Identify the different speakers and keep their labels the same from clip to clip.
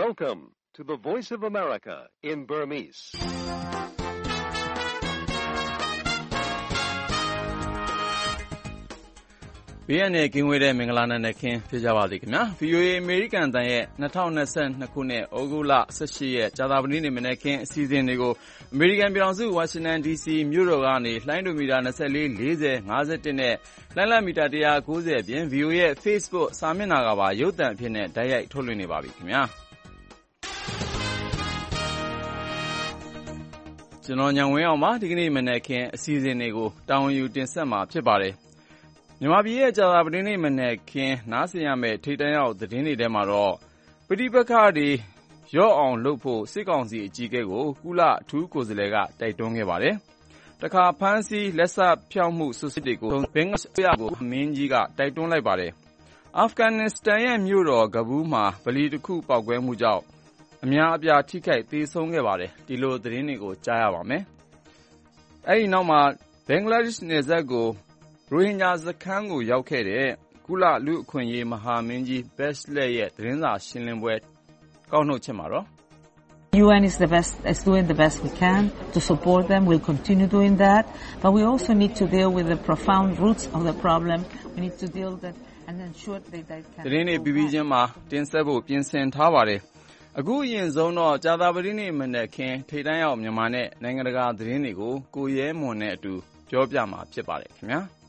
Speaker 1: Welcome to the Voice of America in Burmese.
Speaker 2: ။ဘေးရန်နဲ့ကင်းဝေးတဲ့မင်္ဂလာနံနက်ခင်းဖြစ်ကြပါစေခင်ဗျာ။ VOA အမေရိကန်အသံရဲ့2022ခုနှစ်ဩဂုတ်လ18ရက်ကြာသပတေးနေ့မနက်ခင်းအစီအစဉ်တွေကိုအမေရိကန်ပြည်ထောင်စုဝါရှင်တန် DC မြို့တော်ကနေလှိုင်းဒိုမီတာ24 40 51နဲ့လှိုင်းလမီတာ190အပြင် VOA ရဲ့ Facebook စာမျက်နှာကပါရုပ်သံအဖြစ်နဲ့တိုက်ရိုက်ထုတ်လွှင့်နေပါပြီခင်ဗျာ။ကျွန်တော်ညံဝင်းအောင်ပါဒီကနေ့မနက်ခင်းအစီအစဉ်တွေကိုတာဝန်ယူတင်ဆက်မှာဖြစ်ပါတယ်။မြန်မာပြည်ရဲ့ကြာသပတေးနေ့မနက်ခင်းနားဆင်ရမယ့်ထိပ်တန်းရောက်သတင်းတွေထဲမှာတော့ပဋိပက္ခတွေရော့အောင်လုပ်ဖို့စစ်ကောင်စီအကြီးအကဲကိုကုလအထူးကိုယ်စားလှယ်ကတိုက်တွန်းခဲ့ပါတယ်။တခါဖမ်းဆီးလက်စဖျောက်မှုစွပ်စွဲတွေကိုဘင်္ဂလားဒေ့ရှ်ကိုမင်းကြီးကတိုက်တွန်းလိုက်ပါတယ်။အာဖဂန်နစ္စတန်ရဲ့မြို့တော်ကဘူးမှာဗလီတစ်ခုပောက်ကွဲမှုကြောင့်အများအပြားထိခိုက်သေဆုံးခဲ့ပါတယ်။ဒီလိုသတင်းတွေကိုကြားရပါမယ်။အဲဒီနောက်မှာဘင်္ဂလားဒေ့ရှ်နယ်စပ်ကိုရိုဟင်ဂျာစခန်းကိုရောက်ခဲ့တဲ့ကုလလူ့အခွင့်အရေးမဟာမင်းကြီး Bachelet ရဲ့သတင်းစာရှင်းလင်းပွဲကောက်နှုတ်ချက်မှာတော့
Speaker 3: UN is doing the best we can to support them. We'll continue doing that. But we also need to deal with the profound roots of the problem. We need to deal with that and ensure that they can.
Speaker 2: သတင်းတွေပြီးချင်းမှာတင်ဆက်ဖို့ပြင်ဆင်ထားပါတယ်။အခုအရင်ဆုံးတော့ကြာသပတေးနေ့မနက်ခင်းထိပ်တန်းရောက်မြန်မာနဲ့နိုင်ငံတကာသတင်းတွေကိုကိုရဲမွန်နဲ့အတူပြောပြမှာဖြစ်ပါတယ်ခင်ဗျာ။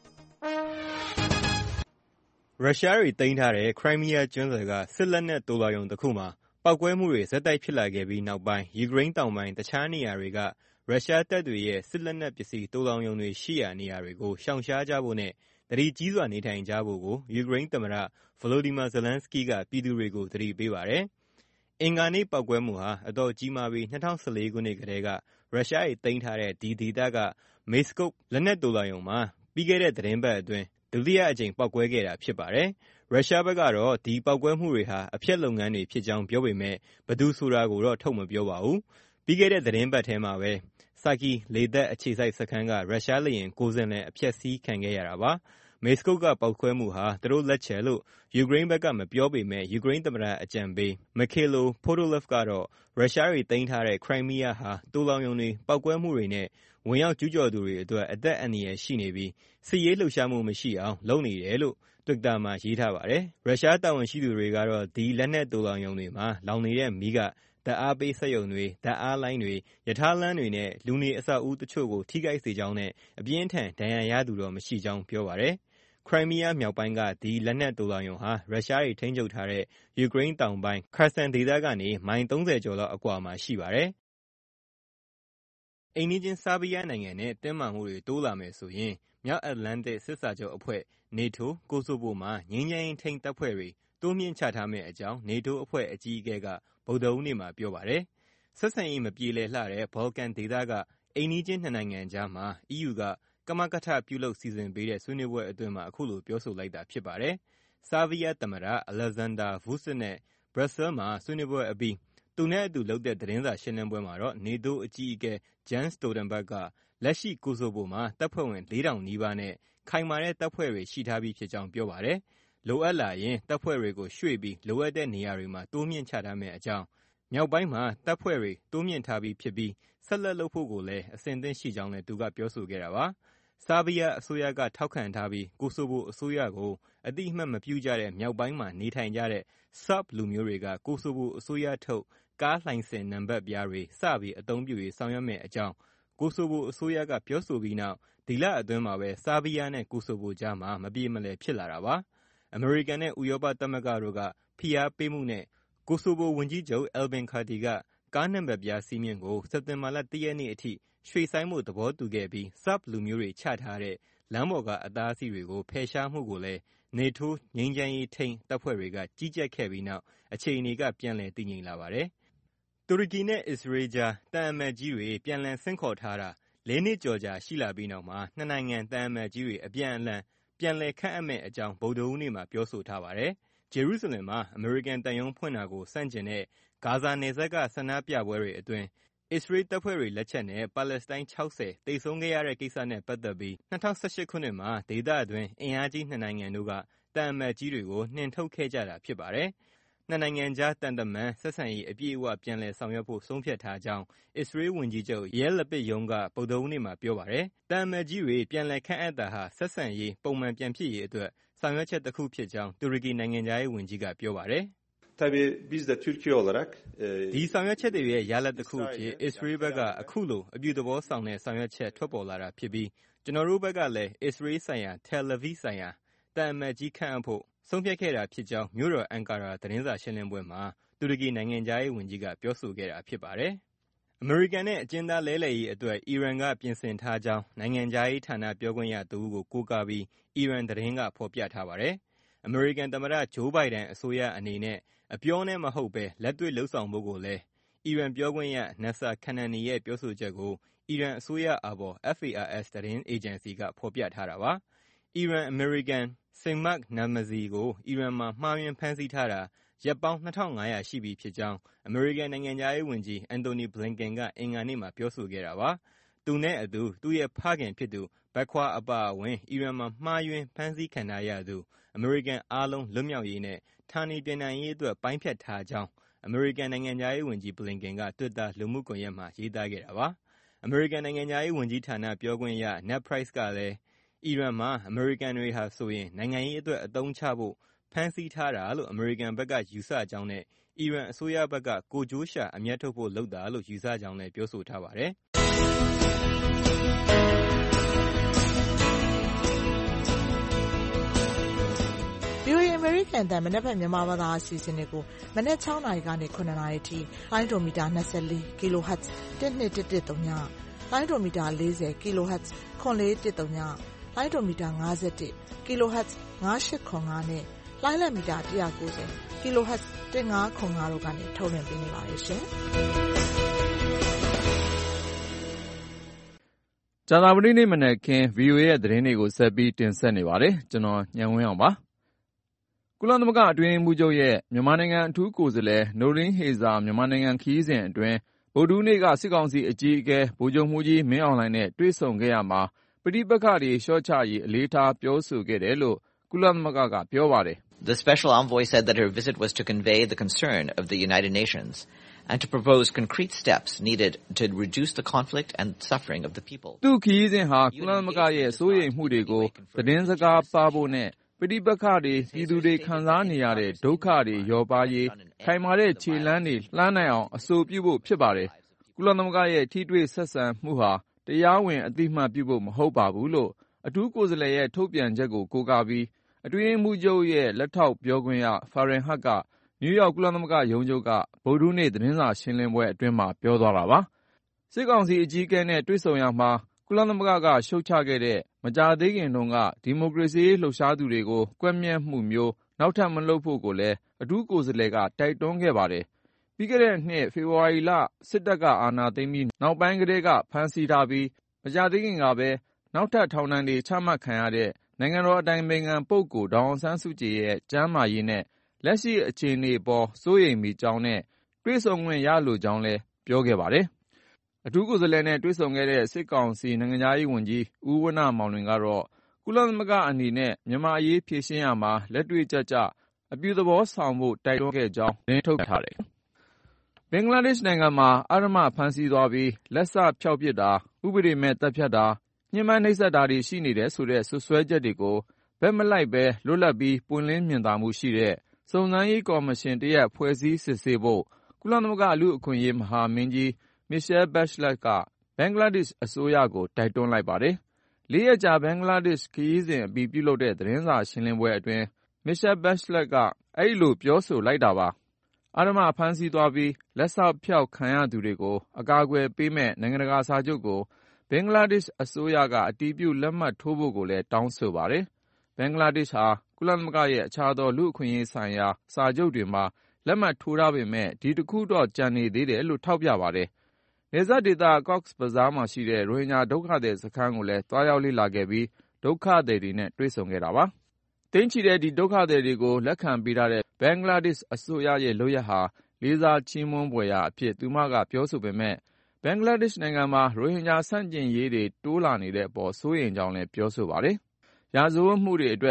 Speaker 4: ရုရှားတွေသိမ်းထားတဲ့ခရိုင်းမီးယားကျွန်းဆွယ်ကစစ်လက်နက်သိုလှောင်ရုံတစ်ခုမှာပောက်ကွဲမှုတွေဆက်တိုက်ဖြစ်လာခဲ့ပြီးနောက်ပိုင်းယူကရိန်းတောင်ပိုင်းတခြားနေရာတွေကရုရှားတပ်တွေရဲ့စစ်လက်နက်ပစ္စည်းသိုလှောင်ရုံတွေရှိရာနေရာတွေကိုရှောင်ရှားကြဖို့နဲ့သတိကြီးစွာနေထိုင်ကြဖို့ကိုယူကရိန်းသမ္မတဗလိုဒီမာဇလန်စကီးကပြည်သူတွေကိုသတိပေးပါတယ်။အင်္ဂါနေ့ပောက်ကွဲမှုဟာအတော်ကြီးမားပြီး2014ခုနှစ်ကတည်းကရုရှားတွေသိမ်းထားတဲ့ဒီဒေသကမေစကုတ်လက်နက်သိုလှောင်ရုံမှာပြီးခဲ့တဲ့သတင်းပတ်အတွင်းဒုတိယအကြိမ်ပောက်ကွဲခဲ့တာဖြစ်ပါတယ်။ရုရှားဘက်ကတော့ဒီပောက်ကွဲမှုတွေဟာအဖျက်လုပ်ငန်းတွေဖြစ်ကြောင်းပြောပေမဲ့ဘယ်သူဆိုတာကိုတော့ထုတ်မပြောပါဘူး။ပြီးခဲ့တဲ့သတင်းပတ်ထဲမှာပဲစာကီလေတပ်အခြေစိုက်စခန်းကရုရှားလေယာဉ်9စင်းနဲ့အဖျက်ဆီးခံခဲ့ရတာပါ။မေစကုတ်ကပောက်ကွဲမှုဟာသူတို့လက်ချက်လို့ယူကရိန်းဘက်ကမပြောပေမဲ့ယူကရိန်းသမ္မတအကြံပေးမခေလိုဖိုတိုလက်ဖ်ကတော့ရုရှားတွေသိမ်းထားတဲ့ခရိုင်းမီးယားဟာသိုလှောင်ရုံတွေပောက်ကွဲမှုတွေနဲ့ဝင်ရောက်ကျူးကျော်သူတွေအတွက်အသက်အန္တရာယ်ရှိနေပြီးစစ်ရေးလှုပ်ရှားမှုမရှိအောင်လုပ်နေတယ်လို့တွစ်တာမှာရေးထားပါတယ်။ရုရှားတာဝန်ရှိသူတွေကတော့ဒီလက်နက်သိုလှောင်ရုံတွေမှာလောင်နေတဲ့မီးကဓာတ်အားပေးစက်ရုံတွေဓာတ်အားလိုင်းတွေရထားလမ်းတွေနဲ့လူနေအဆောက်အဦတချို့ကိုထိခိုက်စေကြောင်းနဲ့အပြင်းထန်ဒဏ်ရာရသူတော့မရှိကြောင်းပြောပါတယ်။ခရိုင်းမီးယားမြောက်ပိုင်းကဒီလက်နက်သိုလှောင်ရုံဟာရုရှားတွေထိန်းချုပ်ထားတဲ့ယူကရိန်းတောင်ပိုင်းခါဆန်ဒေသကနေမိုင်30ကျော်လောက်အကွာမှာရှိပါတယ်။အိမ်နီးချင်းဆာဘီးယားနိုင်ငံနဲ့တင်းမာမှုတွေတိုးလာမယ်ဆိုရင်မြောက်အတ္တလန္တိတ်စစ်စာချုပ်အဖွဲ့နေတိုးကိုဆိုဗိုမှာငြိမ်းချမ်းရေးထိန်းတပ်ဖွဲ့တွေတိုးမြှင့်ချထားမယ့်အကြောင်းနေတိုးအဖွဲ့အကြီးအကဲကဗုဒ္ဓဟူးနေ့မှာပြောပါတယ်။ဆက်ဆံရေးမပြေလည်လှတဲ့ဘော်လကန်ဒေသကအိမ်နီးချင်းနှစ်နိုင်ငံကြားမှာ EU ကကမကထပြုလုပ်စီစဉ်ပေးတဲ့ဆွေးနွေးပွဲအတွင်းမှာအခုလိုပြောဆိုလိုက်တာဖြစ်ပါတယ်။ဆာဗီးယားသမ္မတအလက်ဇန်ဒါဗူးစစ်နဲ့ဘရပ်ဆဲမှာဆွေးနွေးပွဲအပြီးသူနဲ့အတူလုပ်တဲ့သတင်းစာရှင်းလင်းပွဲမှာတော့နေတိုးအကြီးအကဲဂျန်စတိုဒန်ဘတ်ကလက်ရှိကိုဆိုဗိုမှာတပ်ဖွဲ့ဝင် 4,000 နီးပါးနဲ့ခိုင်မာတဲ့တပ်ဖွဲ့တွေရှိထားပြီးဖြစ်ကြောင်းပြောပါတယ်။လိုအပ်လာရင်တပ်ဖွဲ့တွေကိုရွှေ့ပြီးလိုအပ်တဲ့နေရာတွေမှာတိုးမြင့်ချထားမယ့်အကြောင်းမြောက်ပိုင်းမှာတပ်ဖွဲ့တွေတိုးမြင့်ထားပြီးဖြစ်ပြီးဆက်လက်လုပ်ဖို့ကိုလည်းအဆင်သင့်ရှိကြောင်းလည်းသူကပြောဆိုခဲ့တာပါ။ဆာဗီးယားအစိုးရကထောက်ခံထားပြီးကိုဆိုဗိုအစိုးရကိုအတိအမှတ်မပြုကြတဲ့မြောက်ပိုင်းမှာနေထိုင်ကြတဲ့ဆာ့ဘ်လူမျိုးတွေကကိုဆိုဗိုအစိုးရထုတ်ကားလိုင်စင်နံပါတ်ပြားတွေစပြီးအသုံးပြုရေးဆောင်ရွက်မယ့်အကြောင်းကိုဆိုဗိုအစိုးရကပြောဆိုပြီးနောက်ဒီလအတွင်းမှာပဲဆာဗီးယားနဲ့ကိုဆိုဗိုကြားမှာမပြေမလည်ဖြစ်လာတာပါ။အမေရိကန်နဲ့ဥရောပသမဂ္ဂတို့ကဖိအားပေးမှုနဲ့ကိုဆိုဗိုဝန်ကြီးချုပ်အယ်ဘင်ခါတီကကားနံပါတ်ပြားစည်းမျဉ်းကိုစက်တင်ဘာလ1ရက်နေ့အထိရွှေ့ဆိုင်းဖို့သဘောတူခဲ့ပြီးဆာ့ဘ်လူမျိုးတွေချထားတဲ့လမ်းပေါ်ကအတားအဆီးတွေကိုဖယ်ရှားမှုကိုလည်းနေတိုးငြိမ်းချမ်းရေးထိန်းတပ်ဖွဲ့တွေကကြီးကြပ်ခဲ့ပြီးနောက်အခြေအနေကပြန်လည်တည်ငြိမ်လာပါတယ်။တူရကီနဲ့အစ္စရေးကြားတန်အမတ်ကြီးတွေပြန်လည်ဆင့်ခေါ်ထားတာ4နှစ်ကျော်ကြာရှိလာပြီးနောက်မှာနှစ်နိုင်ငံတန်အမတ်ကြီးတွေအပြန်အလှန်ပြန်လည်ခန့်အပ်မယ့်အကြောင်းဗုဒ္ဓဟူးနေ့မှာပြောဆိုထားပါတယ်။ဂျေရုဆလင်မှာအမေရိကန်တန်ယုံဖွင့်တာကိုဆန့်ကျင်တဲ့ဂါဇာနယ်စပ်ကဆန္ဒပြပွဲတွေအတွင်းအစ္စရေးတပ်ဖွဲ့တွေလက်ချက်နဲ့ပါလက်စတိုင်း60သေဆုံးခဲ့ရတဲ့ကိစ္စနဲ့ပတ်သက်ပြီး2018ခုနှစ်မှာဒေသအတွင်းအင်အားကြီးနှစ်နိုင်ငံတို့ကတန်အမတ်ကြီးတွေကိုနှင်ထုတ်ခဲ့ကြတာဖြစ်ပါတယ်။နှစ်နိုင်ငံကြားတန်တမန်ဆက်ဆံရေးအပြည့်အဝပြန်လည်ဆောင်ရွက်ဖို့ဆုံးဖြတ်ထားကြောင်းအစ္စရေးဝန်ကြီးချုပ် Yair Lapid ရုံးကဗုဒ္ဓဟူးနေ့မှာပြောပါတယ်။သံအမတ်ကြီးတွေပြန်လည်ခန့်အပ်တာဟာဆက်ဆံရေးပုံမှန်ပြန်ဖြစ်ရေးအတွက်ဆောင်ရွက်ချက်တစ်ခုဖြစ်ကြောင်းတူရကီနိုင်ငံခြားရေးဝန်ကြီးကပြောပါတယ်။
Speaker 5: Tabii biz de Türkiye olarak
Speaker 4: ဒီဆောင်ရွက်ချက်တွေရဲ့ရလဒ်တစ်ခုအဖြစ်အစ္စရေးဘက်ကအခုလိုအပြုသဘောဆောင်တဲ့ဆောင်ရွက်ချက်ထွက်ပေါ်လာတာဖြစ်ပြီးကျွန်တော်တို့ဘက်ကလည်းအစ္စရေးဆိုင်ရာ Tel Aviv ဆိုင်ရာသံအမတ်ကြီးခန့်အပ်ဖို့ဆုံးဖြတ်ခဲ့တာဖြစ်ကြောင်းမြို့တော်အန်ကာရာသတင်းစာရှင်းလင်းပွဲမှာတူရကီနိုင်ငံခြားရေးဝန်ကြီးကပြောဆိုခဲ့တာဖြစ်ပါတယ်။အမေရိကန်နဲ့အကျဉ်းသားလဲလှယ်ရေးအတွက်အီရန်ကပြင်ဆင်ထားကြောင်းနိုင်ငံခြားရေးဌာနပြောခွင့်ရသူကိုကိုးကားပြီးအီရန်သတင်းကဖော်ပြထားပါတယ်။အမေရိကန်သမ္မတဂျိုးဘိုင်ဒန်အစိုးရအနေနဲ့အပြောနဲ့မဟုတ်ပဲလက်တွေ့လုပ်ဆောင်ဖို့ကိုလည်းအီရန်ပြောခွင့်ရ Nasser Kanani ရဲ့ပြောဆိုချက်ကိုအီရန်အစိုးရအာဘော် FARS သတင်းအေဂျင်စီကဖော်ပြထားတာပါ။အီရန်အမေရိကန် Siamak Namazi ကိုအီရန်မှာမှားယွင်းဖမ်းဆီးထားတာရက်ပေါင်း 2500 ရှိပြီဖြစ်ကြောင်းအမေရိကန်နိုင်ငံခြားရေးဝန်ကြီး Antony Blinken ကအင်္ဂါနေ့မှာပြောဆိုခဲ့တာပါ။သူနဲ့အတူသူ့ရဲ့ဖခင်ဖြစ်သူ Baquer အပါအဝင်အီရန်မှာမှားယွင်းဖမ်းဆီးခံထားရသူအမေရိကန်အားလုံးလွတ်မြောက်ရေးနဲ့ဌာနေပြန်နိုင်ရေးအတွက်ပိုင်းဖြတ်ထားကြောင်းအမေရိကန်နိုင်ငံခြားရေးဝန်ကြီး Blinken က Twitter လူမှုကွန်ရက်မှာရေးသားခဲ့တာပါ။အမေရိကန်နိုင်ငံခြားရေးဝန်ကြီးဌာနပြောခွင့်ရ Ned Price ကလည်းအီရန်မှာအမေရိကန်တွေဟာဆိုရင်နိုင်ငံရေးအတွက်အသုံးချဖို့ဖမ်းဆီးထားတာလို့အမေရိကန်ဘက်ကယူဆကြောင်းနဲ့အီရန်အစိုးရဘက်ကကိုယ်ကျိုးရှာအမြတ်ထုတ်ဖို့လုပ်တာလို့ယူဆကြောင်းလည်းပြောဆိုထားပါတယ်။
Speaker 6: VOA အမေရိကန်အသံမနက်ဖြန်မြန်မာဘာသာအစီအစဉ်တွေကိုမနက် 6 နာရီကနေ 9 နာရီအထိလိုင်းဒိုမီတာ 24 kHz 12113ညလိုင်းဒိုမီတာ 40 kHz 9410လိုင်းဒိုမီတာ 51 kHz 9805နဲ့လိုင်းလံမီတာ190 kHz 1505တို့ကနေထုတ်လွှင့်ပေးနေပါတယ်ရှင်။
Speaker 2: ကြာသပတေးနေ့မနက်ခင်း VOA ရဲ့သတင်းတွေကိုဆက်ပြီးတင်ဆက်နေပါတယ်။ကျွန်တော်ညံဝင်းအောင်ပါ။ကုလသမဂ္ဂအတွင်းရေးမှူးချုပ်ရဲ့မြန်မာနိုင်ငံအထူးကိုယ်စားလှယ်နိုရင်းဟေဇာမြန်မာနိုင်ငံခရီးစဉ်အတွင်းဗုဒ္ဓဟူးနေ့ကစစ်ကောင်စီအကြီးအကဲဗိုလ်ချုပ်မှူးကြီးမင်းအောင်လှိုင်နဲ့တွေ့ဆုံခဲ့ရမှာပဋိပက္ခတွေလျှော့ချရေးအလေးထားပြောဆိုခဲ့တယ်လို့ကုလသမဂ္ဂကပြောပါတယ်။
Speaker 7: The special envoy said that her visit was to convey the concern of the United Nations and to propose concrete steps needed to reduce the conflict and suffering of the people.
Speaker 2: သူ့ခရီးစဉ်ဟာကုလသမဂ္ဂရဲ့စိုးရိမ်မှုတွေကိုသတင်းစကားပါဖို့နဲ့ပဋိပက္ခတွေပြည်သူတွေခံစားနေရတဲ့ဒုက္ခတွေလျော့ပါးရေးခိုင်မာတဲ့ခြေလှမ်းတွေလှမ်းနိုင်အောင်အဆိုပြုဖို့ဖြစ်ပါတယ်။ကုလသမဂ္ဂရဲ့ထိတွေ့ဆက်ဆံမှုဟာတရားဝင်အသိမှတ်ပြုဖို့မဟုတ်ပါဘူးလို့အထူးကိုယ်စားလှယ်ရဲ့ထုတ်ပြန်ချက်ကိုကိုးကားပြီးအတွင်းရေးမှူးချုပ်ရဲ့လက်ထောက်ပြောခွင့်ရ Farhan Haq ကနယူးယောက်ကုလသမဂ္ဂရုံးချုပ်ကဗုဒ္ဓဟူးနေ့သတင်းစာရှင်းလင်းပွဲအတွင်းမှာပြောသွားတာပါ။စစ်ကောင်စီအကြီးအကဲနဲ့တွေ့ဆုံရမှာကုလသမဂ္ဂကရှုတ်ချခဲ့တဲ့မကြာသေးခင်တုန်းကဒီမိုကရေစီလှုပ်ရှားသူတွေကိုကွပ်မျက်မှုမျိုးနောက်ထပ်မလုပ်ဖို့ကိုလည်းအထူးကိုယ်စားလှယ်ကတိုက်တွန်းခဲ့ပါတယ်။ပြီးခဲ့တဲ့နှစ်ဖေဖော်ဝါရီလစစ်တပ်ကအာဏာသိမ်းပြီးနောက်ပိုင်းကတည်းကဖမ်းဆီးထားပြီးမကြာသေးခင်ကပဲနောက်ထပ်ထောင်ဒဏ်တွေချမှတ်ခံရတဲ့နိုင်ငံတော်အတိုင်ပင်ခံပုဂ္ဂိုလ်ဒေါ်အောင်ဆန်းစုကြည်ရဲ့ကျန်းမာရေးနဲ့လက်ရှိအခြေအနေပေါ်စိုးရိမ်မိကြောင်းနဲ့တွေ့ဆုံခွင့်ရလိုကြောင်းလည်းပြောခဲ့ပါတယ်။အထူးကိုယ်စားလှယ်နဲ့တွေ့ဆုံခဲ့တဲ့စစ်ကောင်စီနိုင်ငံခြားရေးဝန်ကြီးဦးဝဏ္ဏမောင်လွင်ကတော့ကုလသမဂ္ဂအနေနဲ့မြန်မာအရေးဖြေရှင်းရမှာလက်တွေ့ကျကျအပြုသဘောဆောင်ဖို့တိုက်တွန်းခဲ့ကြောင်းသတင်းထုတ်ထားတယ်။ဘင်္ဂလားဒေ့ရှ်နိုင်ငံမှာအဓမ္မဖမ်းဆီးသွားပြီးလက်စဖျောက်ပစ်တာဥပဒေမဲ့တပ်ဖြတ်တာညှဉ်းပန်းနှိပ်စက်တာတွေရှိနေတယ်ဆိုတဲ့စွပ်စွဲချက်တွေကိုဘက်မလိုက်ပဲလွတ်လပ်ပြီးပွင့်လင်းမြင်သာမှုရှိတဲ့စုံစမ်းရေးကော်မရှင်တရပ်ဖွဲ့စည်းစစ်ဆေးဖို့ကုလသမဂ္ဂလူ့အခွင့်အရေးမဟာမင်းကြီး Michelle Bachelet ကဘင်္ဂလားဒေ့ရှ်အစိုးရကိုတိုက်တွန်းလိုက်ပါတယ်။၄ ရက်ကြာဘင်္ဂလားဒေ့ရှ်ခရီးစဉ်အပြီးပြုလုပ်တဲ့သတင်းစာရှင်းလင်းပွဲအတွင်း Michelle Bachelet ကအဲဒီလိုပြောဆိုလိုက်တာပါ။အဓမ္မဖမ်းဆီးသွားပြီးလက်စဖျောက်ခံရသူတွေကိုအကာအကွယ်ပေးမဲ့နိုင်ငံတကာစာချုပ်ကိုဘင်္ဂလားဒေ့ရှ်အစိုးရကအတည်ပြုလက်မှတ်ထိုးဖို့ကိုလည်းတောင်းဆိုပါတယ်။ဘင်္ဂလားဒေ့ရှ်ဟာကုလသမဂ္ဂရဲ့အခြားသောလူ့အခွင့်အရေးဆိုင်ရာစာချုပ်တွေမှာလက်မှတ်ထိုးထားပေမဲ့ဒီတစ်ခုတော့ကျန်နေသေးတယ်လို့ထောက်ပြပါတယ်။နယ်စပ်ဒေသ Cox's Bazar မှာရှိတဲ့ရိုဟင်ဂျာဒုက္ခသည်စခန်းကိုလည်းသွားရောက်လေ့လာခဲ့ပြီးဒုက္ခသည်တွေနဲ့တွေ့ဆုံခဲ့တာပါ။သိန်းချီတဲ့ဒီဒုက္ခသည်တွေကိုလက်ခံပေးထားတဲ့ဘင်္ဂလားဒေ့ရှ်အစိုးရရဲ့လုပ်ရပ်ဟာလေးစားချီးမွမ်းဖွယ်ရာအဖြစ်သူမကပြောဆိုပေမဲ့ဘင်္ဂလားဒေ့ရှ်နိုင်ငံမှာရိုဟင်ဂျာဆန့်ကျင်ရေးတွေတိုးလာနေတဲ့အပေါ်စိုးရိမ်ကြောင်းလည်းပြောဆိုပါတယ်။ရာဇဝတ်မှုတွေအတွက်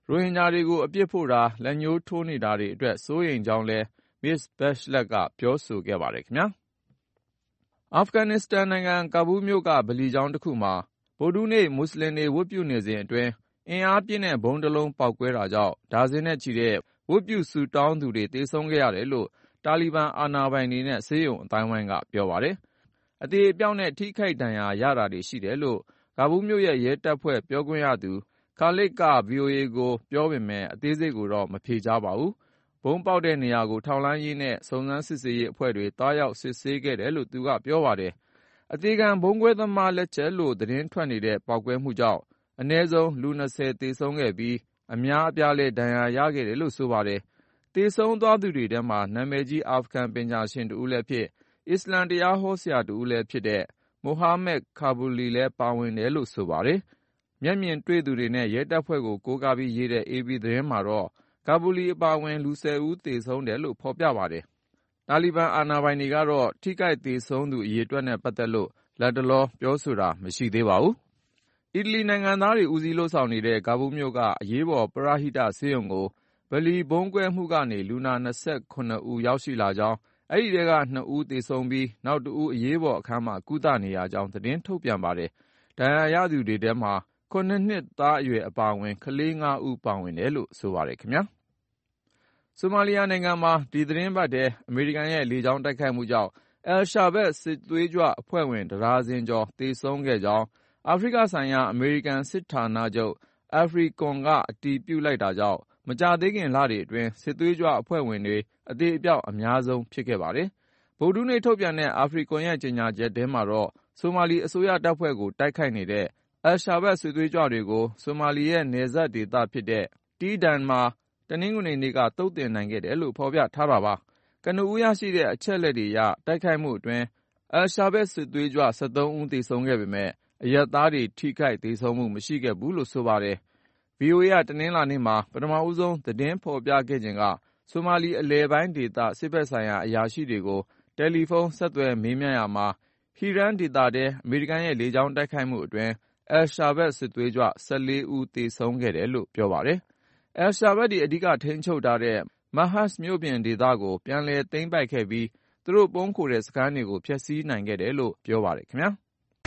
Speaker 2: ရိုဟင်ဂျာတွေကိုအပြစ်ဖို့တာလက်ညှိုးထိုးနေတာတွေအတွက်စိုးရိမ်ကြောင်းလည်း Ms. Bachelet ကပြောဆိုခဲ့ပါတယ်ခင်ဗျာအာဖဂန်နစ္စတန်နိုင်ငံကာဘူးမြို့ကဗလီကျောင်းတစ်ခုမှာဗုဒ္ဓနေ့မွတ်စလင်တွေဝတ်ပြုနေစဉ်အတွင်းအင်အားပြင်းတဲ့ဘုံတစ်လုံးပေါက်ကွဲတာကြောင့်ဒါဇင်နဲ့ချီတဲ့ဝတ်ပြုဆုတောင်းသူတွေသေဆုံးခဲ့ရတယ်လို့တာလီဘန်အာဏာပိုင်တွေနဲ့ဆေးရုံအတိုင်းဝိုင်းကပြောပါတယ်အသေးအပြောင်းနဲ့ထိခိုက်ဒဏ်ရာရတာတွေရှိတယ်လို့ကာဘူးမြို့ရဲ့ရဲတပ်ဖွဲ့ပြောခွင့်ရသူခါလစ်က VOA ကိုပြောပေမဲ့အသေးစိတ်ကိုတော့မဖြေကြားပါဘူးဘုံပေါက်တဲ့နေရာကိုထောက်လှမ်းရေးနဲ့စုံစမ်းစစ်ဆေးရေးအဖွဲ့တွေတားရောက်စစ်ဆေးခဲ့တယ်လို့သူကပြောပါတယ်အသေးခံဘုံကွဲသမားလက်ချက်လို့သတင်းထွက်နေတဲ့ပေါက်ကွဲမှုကြောင့်အနည်းဆုံးလူ20သေဆုံးခဲ့ပြီးအများအပြားလည်းဒဏ်ရာရခဲ့တယ်လို့ဆိုပါတယ်သေဆုံးသွားသူတွေထဲမှာနာမည်ကြီးအာဖဂန်ပညာရှင်တဦးလည်းဖြစ်အစ္စလမ်တရားဟောဆရာတဦးလည်းဖြစ်တဲ့မိုဟာမက်ကာဘူလီလည်းပါဝင်တယ်လို့ဆိုပါတယ်မျက်မြင်တွေ့သူတွေနဲ့ရဲတပ်ဖွဲ့ကိုကိုးကားပြီးရေးတဲ့ AP သတင်းမှာတော့ကာဘူလီအပါအဝင်လူ10ဦးသေဆုံးတယ်လို့ဖော်ပြပါတယ်တာလီဘန်အာဏာပိုင်တွေကတော့ထိခိုက်သေဆုံးသူအရေအတွက်နဲ့ပတ်သက်လို့လတ်တလောပြောဆိုတာမရှိသေးပါဘူးအီတလီနိုင်ငံသားတွေဦးစီးလှုပ်ဆောင်နေတဲ့ကာဘူးမြို့ကအရေးပေါ်ပရဟိတဆေးရုံကိုဗလီဘုံကွဲမှုကနေလူနာ29ဦးရောက်ရှိလာကြောင်းအဲ့ဒီထဲက2ဦးသေဆုံးပြီးနောက်2ဦးအရေးပေါ်အခန်းမှာကုသနေရကြောင်းသတင်းထုတ်ပြန်ပါတယ်ဒဏ်ရာရသူတွေထဲမှာ9နှစ်သားအရွယ်အပါအဝင်ကလေး9ဦးပါဝင်တယ်လို့ဆိုပါတယ်ခင်ဗျာဆိုမာလီယာနိုင်ငံမှာဒီသတင်းပတ်ထဲအမေရိကန်ရဲ့လေကြောင်းတိုက်ခိုက်မှုကြောင့်အယ်ရှာဘက်စစ်သွေးကြွအဖွဲ့ဝင်တဒါဇင်ကျော်သေဆုံးခဲ့ကြောင်းအာဖရိကဆိုင်ရာအမေရိကန်စစ်ဌာနချုပ်အာဖရီကွန်ကအတည်ပြုလိုက်တာကြောင့်မကြာသေးခင်လတွေအတွင်းစစ်သွေးကြွအဖွဲ့ဝင်တွေအသေးအပြောက်အများဆုံးဖြစ်ခဲ့ပါတယ်ဗုဒ္ဓနေ့ထုတ်ပြန်တဲ့အာဖရီကွန်ရဲ့ကြေညာချက်ထဲမှာတော့ဆိုမာလီအစိုးရတပ်ဖွဲ့ကိုတိုက်ခိုက်နေတဲ့အယ်ရှာဘက်စစ်သွေးကြွတွေကိုဆိုမာလီရဲ့နယ်စပ်ဒေသဖြစ်တဲ့တီဒန်မှာတနင်္ဂနွေနေ့ကသုတ်သင်နိုင်ခဲ့တယ်လို့ဖော်ပြထားတာပါကနဦးရရှိတဲ့အချက်လက်တွေအရတိုက်ခိုက်မှုအတွင်းအယ်ရှာဘက်စစ်သွေးကြွ73ဦးသေဆုံးခဲ့ပေမဲ့အရပ်သားတွေထိခိုက်သေဆုံးမှုမရှိခဲ့ဘူးလို့ဆိုပါတယ် VOA ကတနင်္လာနေ့မှာပထမဦးဆုံးသတင်းဖော်ပြခဲ့ခြင်းကဆိုမာလီအလယ်ပိုင်းဒေသစစ်ဘက်ဆိုင်ရာအရာရှိတွေကိုတယ်လီဖုန်းဆက်သွယ်မေးမြန်းရာမှာဟီရန်ဒေသထဲအမေရိကန်ရဲ့လေကြောင်းတိုက်ခိုက်မှုအတွင်းအယ်ရှာဘက်စစ်သွေးကြွ14ဦးသေဆုံးခဲ့တယ်လို့ပြောပါတယ်အယ်ရှာဘက်ဒီအဓိကထိန်းချုပ်ထားတဲ့မဟတ်မြို့ပြင်ဒေသကိုပြန်လည်သိမ်းပိုက်ခဲ့ပြီးသူတို့ပုန်းခိုတဲ့စခန်းတွေကိုဖျက်ဆီးနိုင်ခဲ့တယ်လို့ပြောပါတယ်ခင်ဗျာ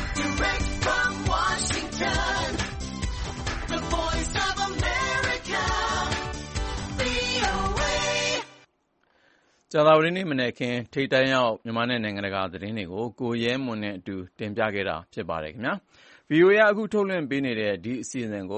Speaker 2: ကြာသပတေးနေ့မနက်ခင်းထိပ်တန်းရောက်မြန်မာနဲ့နိုင်ငံတကာသတင်းတွေကိုကိုရဲမွန်နဲ့အတူတင်ပြခဲ့တာဖြစ်ပါတယ်ခင်ဗျာ VOA အခုထုတ်လွှင့်ပေးနေတဲ့ဒီအစီအစဉ်ကို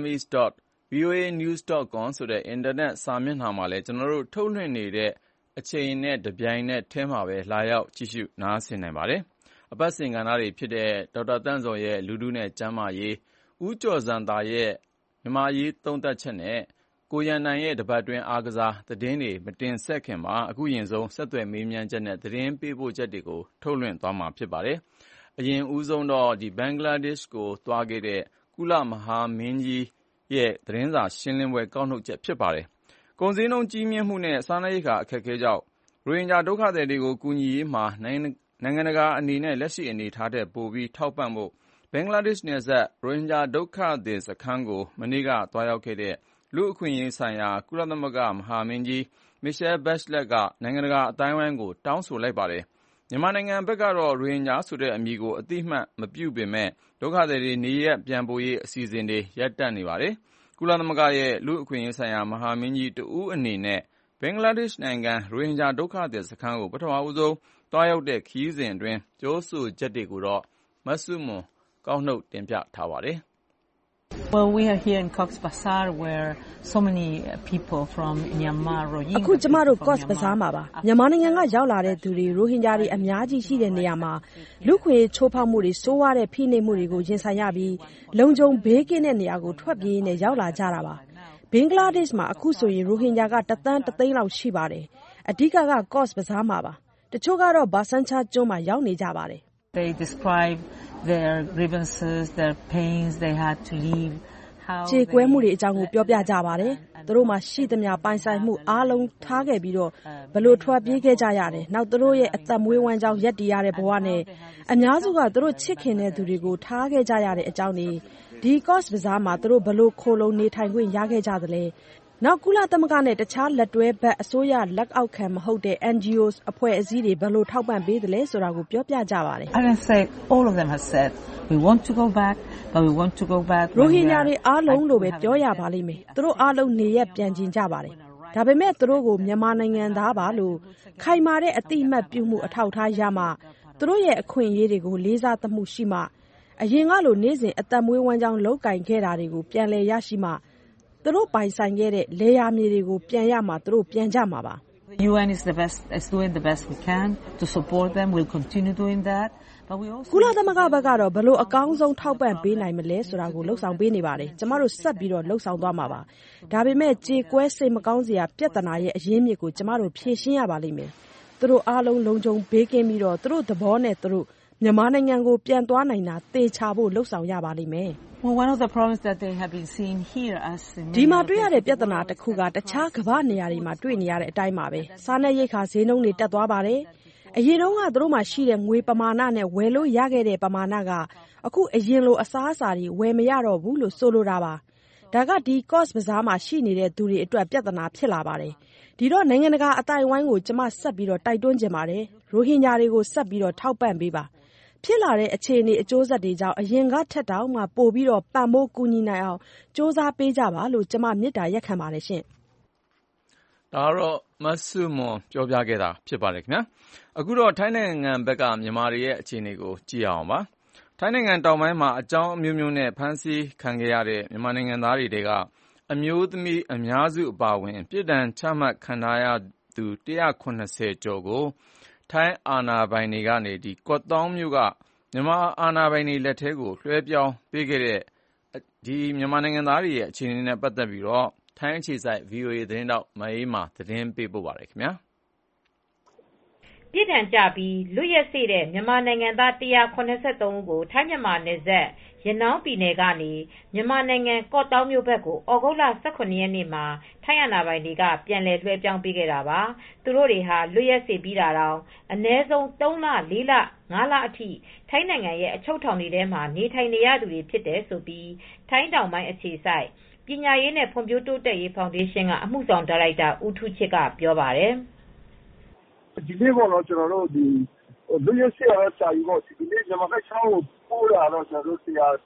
Speaker 2: burmese.voanews.com ဆိုတဲ့ အင်တာနက်စာမျက်နှာမှာလည်းကျွန်တော်တို့ထုတ်လွှင့်နေတဲ့အချိန်နဲ့တပြိုင်နက်တည်းမှာပဲလာရောက်ကြည့်ရှုနားဆင်နိုင်ပါတယ်အပတ်စဉ်ကဏ္ဍတွေဖြစ်တဲ့ဒေါက်တာတန့်စော်ရဲ့လူထုနဲ့ကျန်းမာရေးဦးကျော်ဇံသာရဲ့မြန်မာရေးသုံးသပ်ချက်နဲ့ကိုရန်နိုင်ရဲ့တပတ်တွင်းအားကစားသတင်းတွေမတင်ဆက်ခင်မှာအခုရင်ဆုံးဆက်သွယ်မေးမြန်းချက်နဲ့သတင်းပေးပို့ချက်တွေကိုထုတ်လွှင့်သွားမှာဖြစ်ပါတယ်အရင်ဦးဆုံးတော့ဘင်္ဂလားဒေ့ရှ်ကိုသွားခဲ့တဲ့ကုလမဟာမင်းကြီးရဲ့သတင်းစာရှင်းလင်းပွဲကောက်နှုတ်ချက်ဖြစ်ပါတယ်ကုန်စည်နှုန်းကြီးမြင့်မှုနဲ့စားနပ်ရိက္ခာအခက်အခဲကြောင့်ရိုဟင်ဂျာဒုက္ခသည်တွေကိုကူညီရေးမှာနိုင်ငံတကာအနေနဲ့လက်ရှိအနေအထားထက်ပိုပြီးထောက်ပံ့ဖို့ဘင်္ဂလားဒေ့ရှ်နယ်စပ်ရိုဟင်ဂျာဒုက္ခသည်စခန်းကိုမနေ့ကသွားရောက်ခဲ့တဲ့လူ့အခွင့်အရေးဆိုင်ရာကုလသမဂ္ဂမဟာမင်းကြီး Michelle Bachelet ကနိုင်ငံတကာအတိုင်းအဝိုင်းကိုတောင်းဆိုလိုက်ပါတယ်မြန်မာနိုင်ငံဘက်ကတော့ရိုဟင်ဂျာဆိုတဲ့အမည်ကိုအတိအမှတ်မပြုပေမဲ့ဒုက္ခသည်တွေနေရပ်ပြန်ပို့ရေးအစီအစဉ်တွေရပ်တန့်နေပါတယ်ကုလသမဂ္ဂရဲ့လူ့အခွင့်အရေးဆိုင်ရာမဟာမင်းကြီးတဦးအနေနဲ့ဘင်္ဂလားဒေ့ရှ်နိုင်ငံရိုဟင်ဂျာဒုက္ခသည်စခန်းကိုပထမဆုံးသွားရောက်တဲ့ခရီးစဉ်အတွင်းပြောဆိုချက်တွေကိုတော့မဆုမွန်ကောက်နှုတ်တင်ပြထားပါတယ်
Speaker 3: Well, we are here in Cox's Bazar where so many people from Myanmar, Rohingya.
Speaker 8: အခုကျမတို့ Cox's Bazar မှာပါမြန်မာနိုင်ငံကရောက်လာတဲ့သူတွေရိုဟင်ဂျာတွေအများကြီးရှိတဲ့နေရာမှာလူခွေချိုးဖောက်မှုတွေစိုးရတဲ့ဖိနှိပ်မှုတွေကိုရင်ဆိုင်ရပြီးလုံခြုံဘေးကင်းတဲ့နေရာကိုထွက်ပြေးနေရောက်လာကြတာပါဘင်္ဂလားဒေ့ရှ်မှာအခုဆိုရင်ရိုဟင်ဂျာက1 သန်းလောက်ရှိပါတယ်အဓိက Cox's Bazar မှာပါတချို့ကတော့ဘာဆန်ချာကျွန်းမှာရောက်နေကြပါတယ်
Speaker 3: They describe their grievances, their pains, they had to leave.
Speaker 8: ကြေကွဲမှုတွေအကြောင်းကိုပြောပြကြပါတယ်။သူတို့မှာရှိသမျှပိုင်ဆိုင်မှုအားလုံးထားခဲ့ပြီးတော့ဘယ်လိုထွက်ပြေးခဲ့ကြရတယ်။နောက်သူတို့ရဲ့အသက်မွေးဝမ်းကြောင်းရက်တည်ရတဲ့ဘဝနဲ့အများစုကသူတို့ချစ်ခင်တဲ့သူတွေကိုထားခဲ့ကြရတဲ့အကြောင်းတွေဒီ Cox's Bazar မှာသူတို့ဘလို့ခိုလုံနေထိုင်ခွင့်ရခဲ့ကြသလဲနောက်ကုလသမဂ္ဂနဲ့တခြားလက်တွဲဘက်အစိုးရလက်အောက်ခံမဟုတ်တဲ့ NGOs အဖွဲ့အစည်းတွေဘလို့ထောက်ပံ့ပေးသလဲဆိုတာကိုပြောပြကြပါတယ်
Speaker 3: I can say all of them have said we want to go back but we want to go back
Speaker 8: ရိုဟင်ဂျာတွေအားလုံးလိုပဲပြောရပါလိမ့်မယ်သူတို့အားလုံးနေရပြန်ကျင်ကြပါတယ်ဒါပေမဲ့သူတို့ကိုမြန်မာနိုင်ငံသားပါလို့ခိုင်မာတဲ့အတိအမှတ်ပြုမှုအထောက်ထားရမှသူတို့ရဲ့အခွင့်အရေးတွေကိုလေးစားသမှုရှိမှအရင်ကလိုနေ့စဉ်အသက်မွေးဝမ်းကြောင်းလောက်ကင်ခဲ့တာတွေကိုပြန်လည်ရရှိမှသူတို့ပိုင်ဆိုင်ခဲ့တဲ့လေယာမြေတွေကိုပြန်ရမှသူတို့ပြန်ကြမှာပါ
Speaker 3: The UN is doing the best we can to support them we'll continue doing that but we also
Speaker 8: ကုလသမဂ္ဂဘက်ကတော့ဘလို့အကောင်းဆုံးထောက်ပံ့ပေးနိုင်မလဲဆိုတာကိုလှုပ်ဆောင်ပေးနေပါတယ်ကျမတို့ဆက်ပြီးတော့လှုပ်ဆောင်သွားမှာပါဒါပေမဲ့ကြေကွဲစိတ်မကောင်းစရာပြဿနာရဲ့အရင်းမြစ်ကိုကျမတို့ဖြေရှင်းရပါလိမ့်မယ်သူတို့အားလုံးလုံခြုံဘေးကင်းပြီးတော့သူတို့သဘောနဲ့သူတို့မြန်မာနိုင်ငံကိုပြန်သွားနိုင်တာသေချာဖို့လှုပ်ဆောင်ရပါလိမ့်မယ်
Speaker 3: Well, one of the problems that they have been seeing here as
Speaker 8: ဒီမှာတွေ့ရတဲ့ပြဿနာတစ်ခုကတခြားကမ္ဘာနေရာတွေမှာတွေ့နေရတဲ့အတိုင်းပါပဲစားနပ်ရိက္ခာဈေးနှုန်းတွေတက်သွားပါတယ်အရင်တုန်းကသူတို့မှာရှိတဲ့ငွေပမာဏနဲ့ဝယ်လို့ရခဲ့တဲ့ပမာဏကအခုအရင်လိုအစားအစာတွေဝယ်မရတော့ဘူးလို့ဆိုလိုတာပါဒါကဒီ Cox's Bazar မှာရှိနေတဲ့သူတွေအတွက်ပြဿနာဖြစ်လာပါတယ်ဒီတော့နိုင်ငံတကာအတိုင်းအဝိုင်းကိုကျမဆက်ပြီးတော့တိုက်တွန်းချင်ပါတယ်ရိုဟင်ဂျာတွေကိုဆက်ပြီးတော့ထောက်ပံ့ပေးပါဖြစ်လာတဲ့အခြေအနေအကျိုးဆက်တွေကြောင့်အရင်ကထက်တောင်မှပို့ပြီးတော့ပံ့ပိုးကူညီနိုင်အောင်စ조사ပေးကြပါလို့ကျမမေတ္တာရက်ခံပါတယ်ရှင်
Speaker 2: ဒါတော့မဆုမွန်ပြောပြခဲ့တာဖြစ်ပါတယ်ခင်ဗျာအခုတော့ထိုင်းနိုင်ငံဘက်ကမြန်မာတွေရဲ့အခြေအနေကိုကြည့်အောင်ပါထိုင်းနိုင်ငံတောင်ပိုင်းမှာအကြောင်းအမျိုးမျိုးနဲ့ဖမ်းဆီးခံခဲ့ရတဲ့မြန်မာနိုင်ငံသားတွေကအမျိုးသမီးအများစုအပါအဝင်ပြည်ဒဏ်ချမှတ်ခံထားရသူ190ကျော်ကိုထိုင်းအာဏာပိုင်တွေကနေကော့သောင်းမြို့ကမြန်မာအာဏာပိုင်တွေလက်ထဲကိုလွှဲပြောင်းပေးခဲ့တဲ့မြန်မာနိုင်ငံသားတွေရဲ့အခြေအနေနဲ့ပတ်သက်ပြီးတော့ထိုင်းအခြေစိုက် VOA သတင်းတောက်မအေးမာသတင်းပေးပို့ပါတယ်ခင်ဗျာ
Speaker 9: ပြည်ထန်ကြပြီးလွတ်ရက်စေ့တဲ့မြန်မာနိုင်ငံသား183ဦးကိုထိုင်းမြန်မာနယ်စပ်ရနောင်းပြည်နယ်ကနေမြန်မာနိုင်ငံကော့တောင်းမြို့ဘက်ကိုဩဂုတ်လ18ရက်နေ့မှာထိုင်းအာဏာပိုင်တွေကပြန်လည်လွှဲပြောင်းပေးခဲ့တာပါသူတို့တွေဟာလွတ်ရက်စေ့ပြီးတာတောင်အနည်းဆုံး3လ4လ5လအထိထိုင်းနိုင်ငံရဲ့အချုပ်ထောင်တွေထဲမှာနေထိုင်နေရသူတွေဖြစ်တယ်ဆိုပြီးထိုင်းတောင်ပိုင်းအခြေစိုက်ပညာရေးနဲ့ဖွံ့ဖြိုးတိုးတက်ရေးဖောင်ဒေးရှင်းကအမှုဆောင်ဒါရိုက်တာဦးထူးချစ်ကပြောပါတယ်
Speaker 10: ဒီနေ့ကတော့ကျွန်တော်တို့ဒီလူရစီအားစာယူဖို့ဒီနေ့မြန်မာကချောင်းကိုပို့လာတော့ကျွန်တော်တို့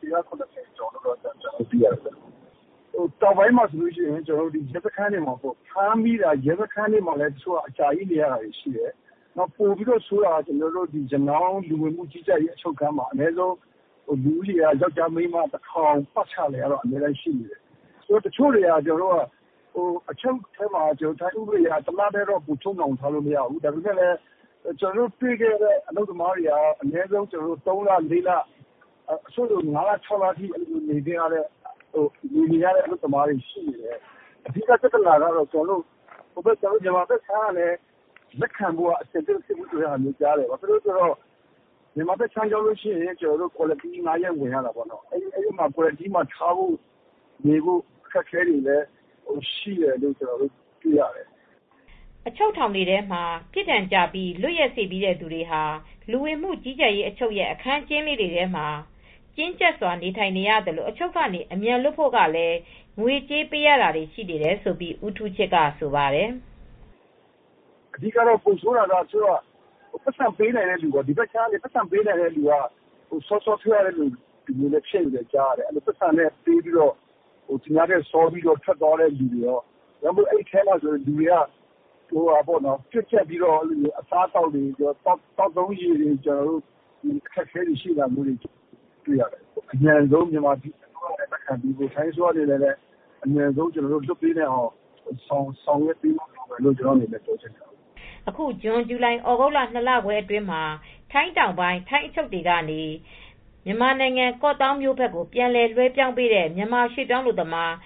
Speaker 10: 190ကျော်တော့ကျွန်တော်ပြရတယ်တောင်ပိုင်းမှာဆိုလို့ရှိရင်ကျွန်တော်တို့ဒီရဲစခန်းတွေမှာပေါ့ဖမ်းပြီးတာရဲစခန်းတွေမှာလည်းသူကအကြာကြီးနေရတာရှိတယ်နောက်ပို့ပြီးတော့ဆိုတာကျွန်တော်တို့ဒီဂျနောင်းလူဝင်မှုကြီးကြပ်ရေးအချုပ်ခန်းမှာအနည်းဆုံးလူကြီးကယောက်ျားမိန်းမ1000ပတ်ချလဲရတော့အများကြီးရှိနေတယ်ဆိုတော့တချို့တွေကကျွန်တော်တို့အချုပ်ထဲမှာကျွန်တော်ထိုင်ဥပဒေကတလားတဲ့တော့ပူချုံအောင်ထားလို့မရဘူးဒါပေမဲ့လည်းကျွန်တော်တို့တွေ့ခဲ့တဲ့အလုပ်သမားတွေကအနည်းဆုံးကျွန်တော်တို့3လ4လအဆိုတော့9လ6လအထိနေကြရတဲ့နေရတဲ့အလုပ်သမားတွေရှိနေတယ်အဓိကပြဿနာကတော့ကျွန်တော်တို့မြန်မာဘက်ခြမ်းကလည်းလက်ခံဖို့အဆင်သင့်ဖြစ်မှုတွေဟာမျိုးကြားတယ်ဘာဖြစ်လို့ဆိုတော့မြန်မာဘက်ခြမ်းကြောလို့ရှိရင်ကျွန်တော်တို့ quality 9ရက်ဝင်ရတာပေါ့နော်အဲဒီမှာ quality မှာထားဖို့နေဖို့အခက်အခဲတွေလည်းရှိတယ်လို့ကျွန်တော်တို့တွေ့ရတယ်
Speaker 9: အချုပ်ထောင်တွေထဲမှာပြည်ထန်ကြပြီးလွတ်ရက်စေ့ပြီးတဲ့သူတွေဟာလူဝင်မှုကြီးကြပ်ရေးအချုပ်ရဲ့အခန်းကျင်းလေးတွေထဲမှာကျဉ်းကျပ်စွာနေထိုင်နေရတယ်လို့အချုပ်ကနေအမြန်လွတ်ဖို့ကလည်းငွေကြေးပေးရတာတွေရှိနေတယ်ဆိုပြီးဦးထူးချစ်ကဆိုပါတယ်
Speaker 10: အဓိကတော့ပုံဆိုးတာကဆိုတော့ပတ်စံပေးနိုင်တဲ့လူကဒီဘက်ခြမ်းလေးပတ်စံပေးနိုင်တဲ့လူကဆော့ထွေးရတဲ့လူဒီလိုလည်းဖြစ်နေကြတယ်အဲ့လိုပတ်စံနဲ့ပေးပြီးတော့ဒီများတဲ့စောပြီးတော့ထွက်သွားတဲ့လူတွေရောဒါမှမဟုတ်အဲ့ထဲမှာဆိုလူတွေကပေါ့နော်ပြစ်ချက်ပြီးတော့အစားတောက်တွေတောက်သုံးရည်တွေကျွန်တော်တို့ဒီခက်ခဲတွေရှိတာမျိုးတွေတွေ့ရတယ်အများဆုံးမြန်မာပြည်လက်ခံပြီးထိုင်းစွာတွေလည်းအများဆုံးကျွန်တော်တို့လွတ်ပေးနေအောင်ဆောင်ရွက်ပြီးလို့ကျွန်တော်အနေနဲ့ပြောချင်တယ်
Speaker 9: အခုဇွန်ဇူလိုင်ဩဂုတ်လ2လခွဲအတွင်းမှာထိုင်းတောင်ပိုင်းထိုင်းအချုပ်တွေကနေမြန်မာနိုင်ငံကော့တောင်းမြို့ဘက်ကိုပြန်လည်လွှဲပြောင်းပေးတဲ့မြန်မာရွှေ့ပြောင်းလူသမား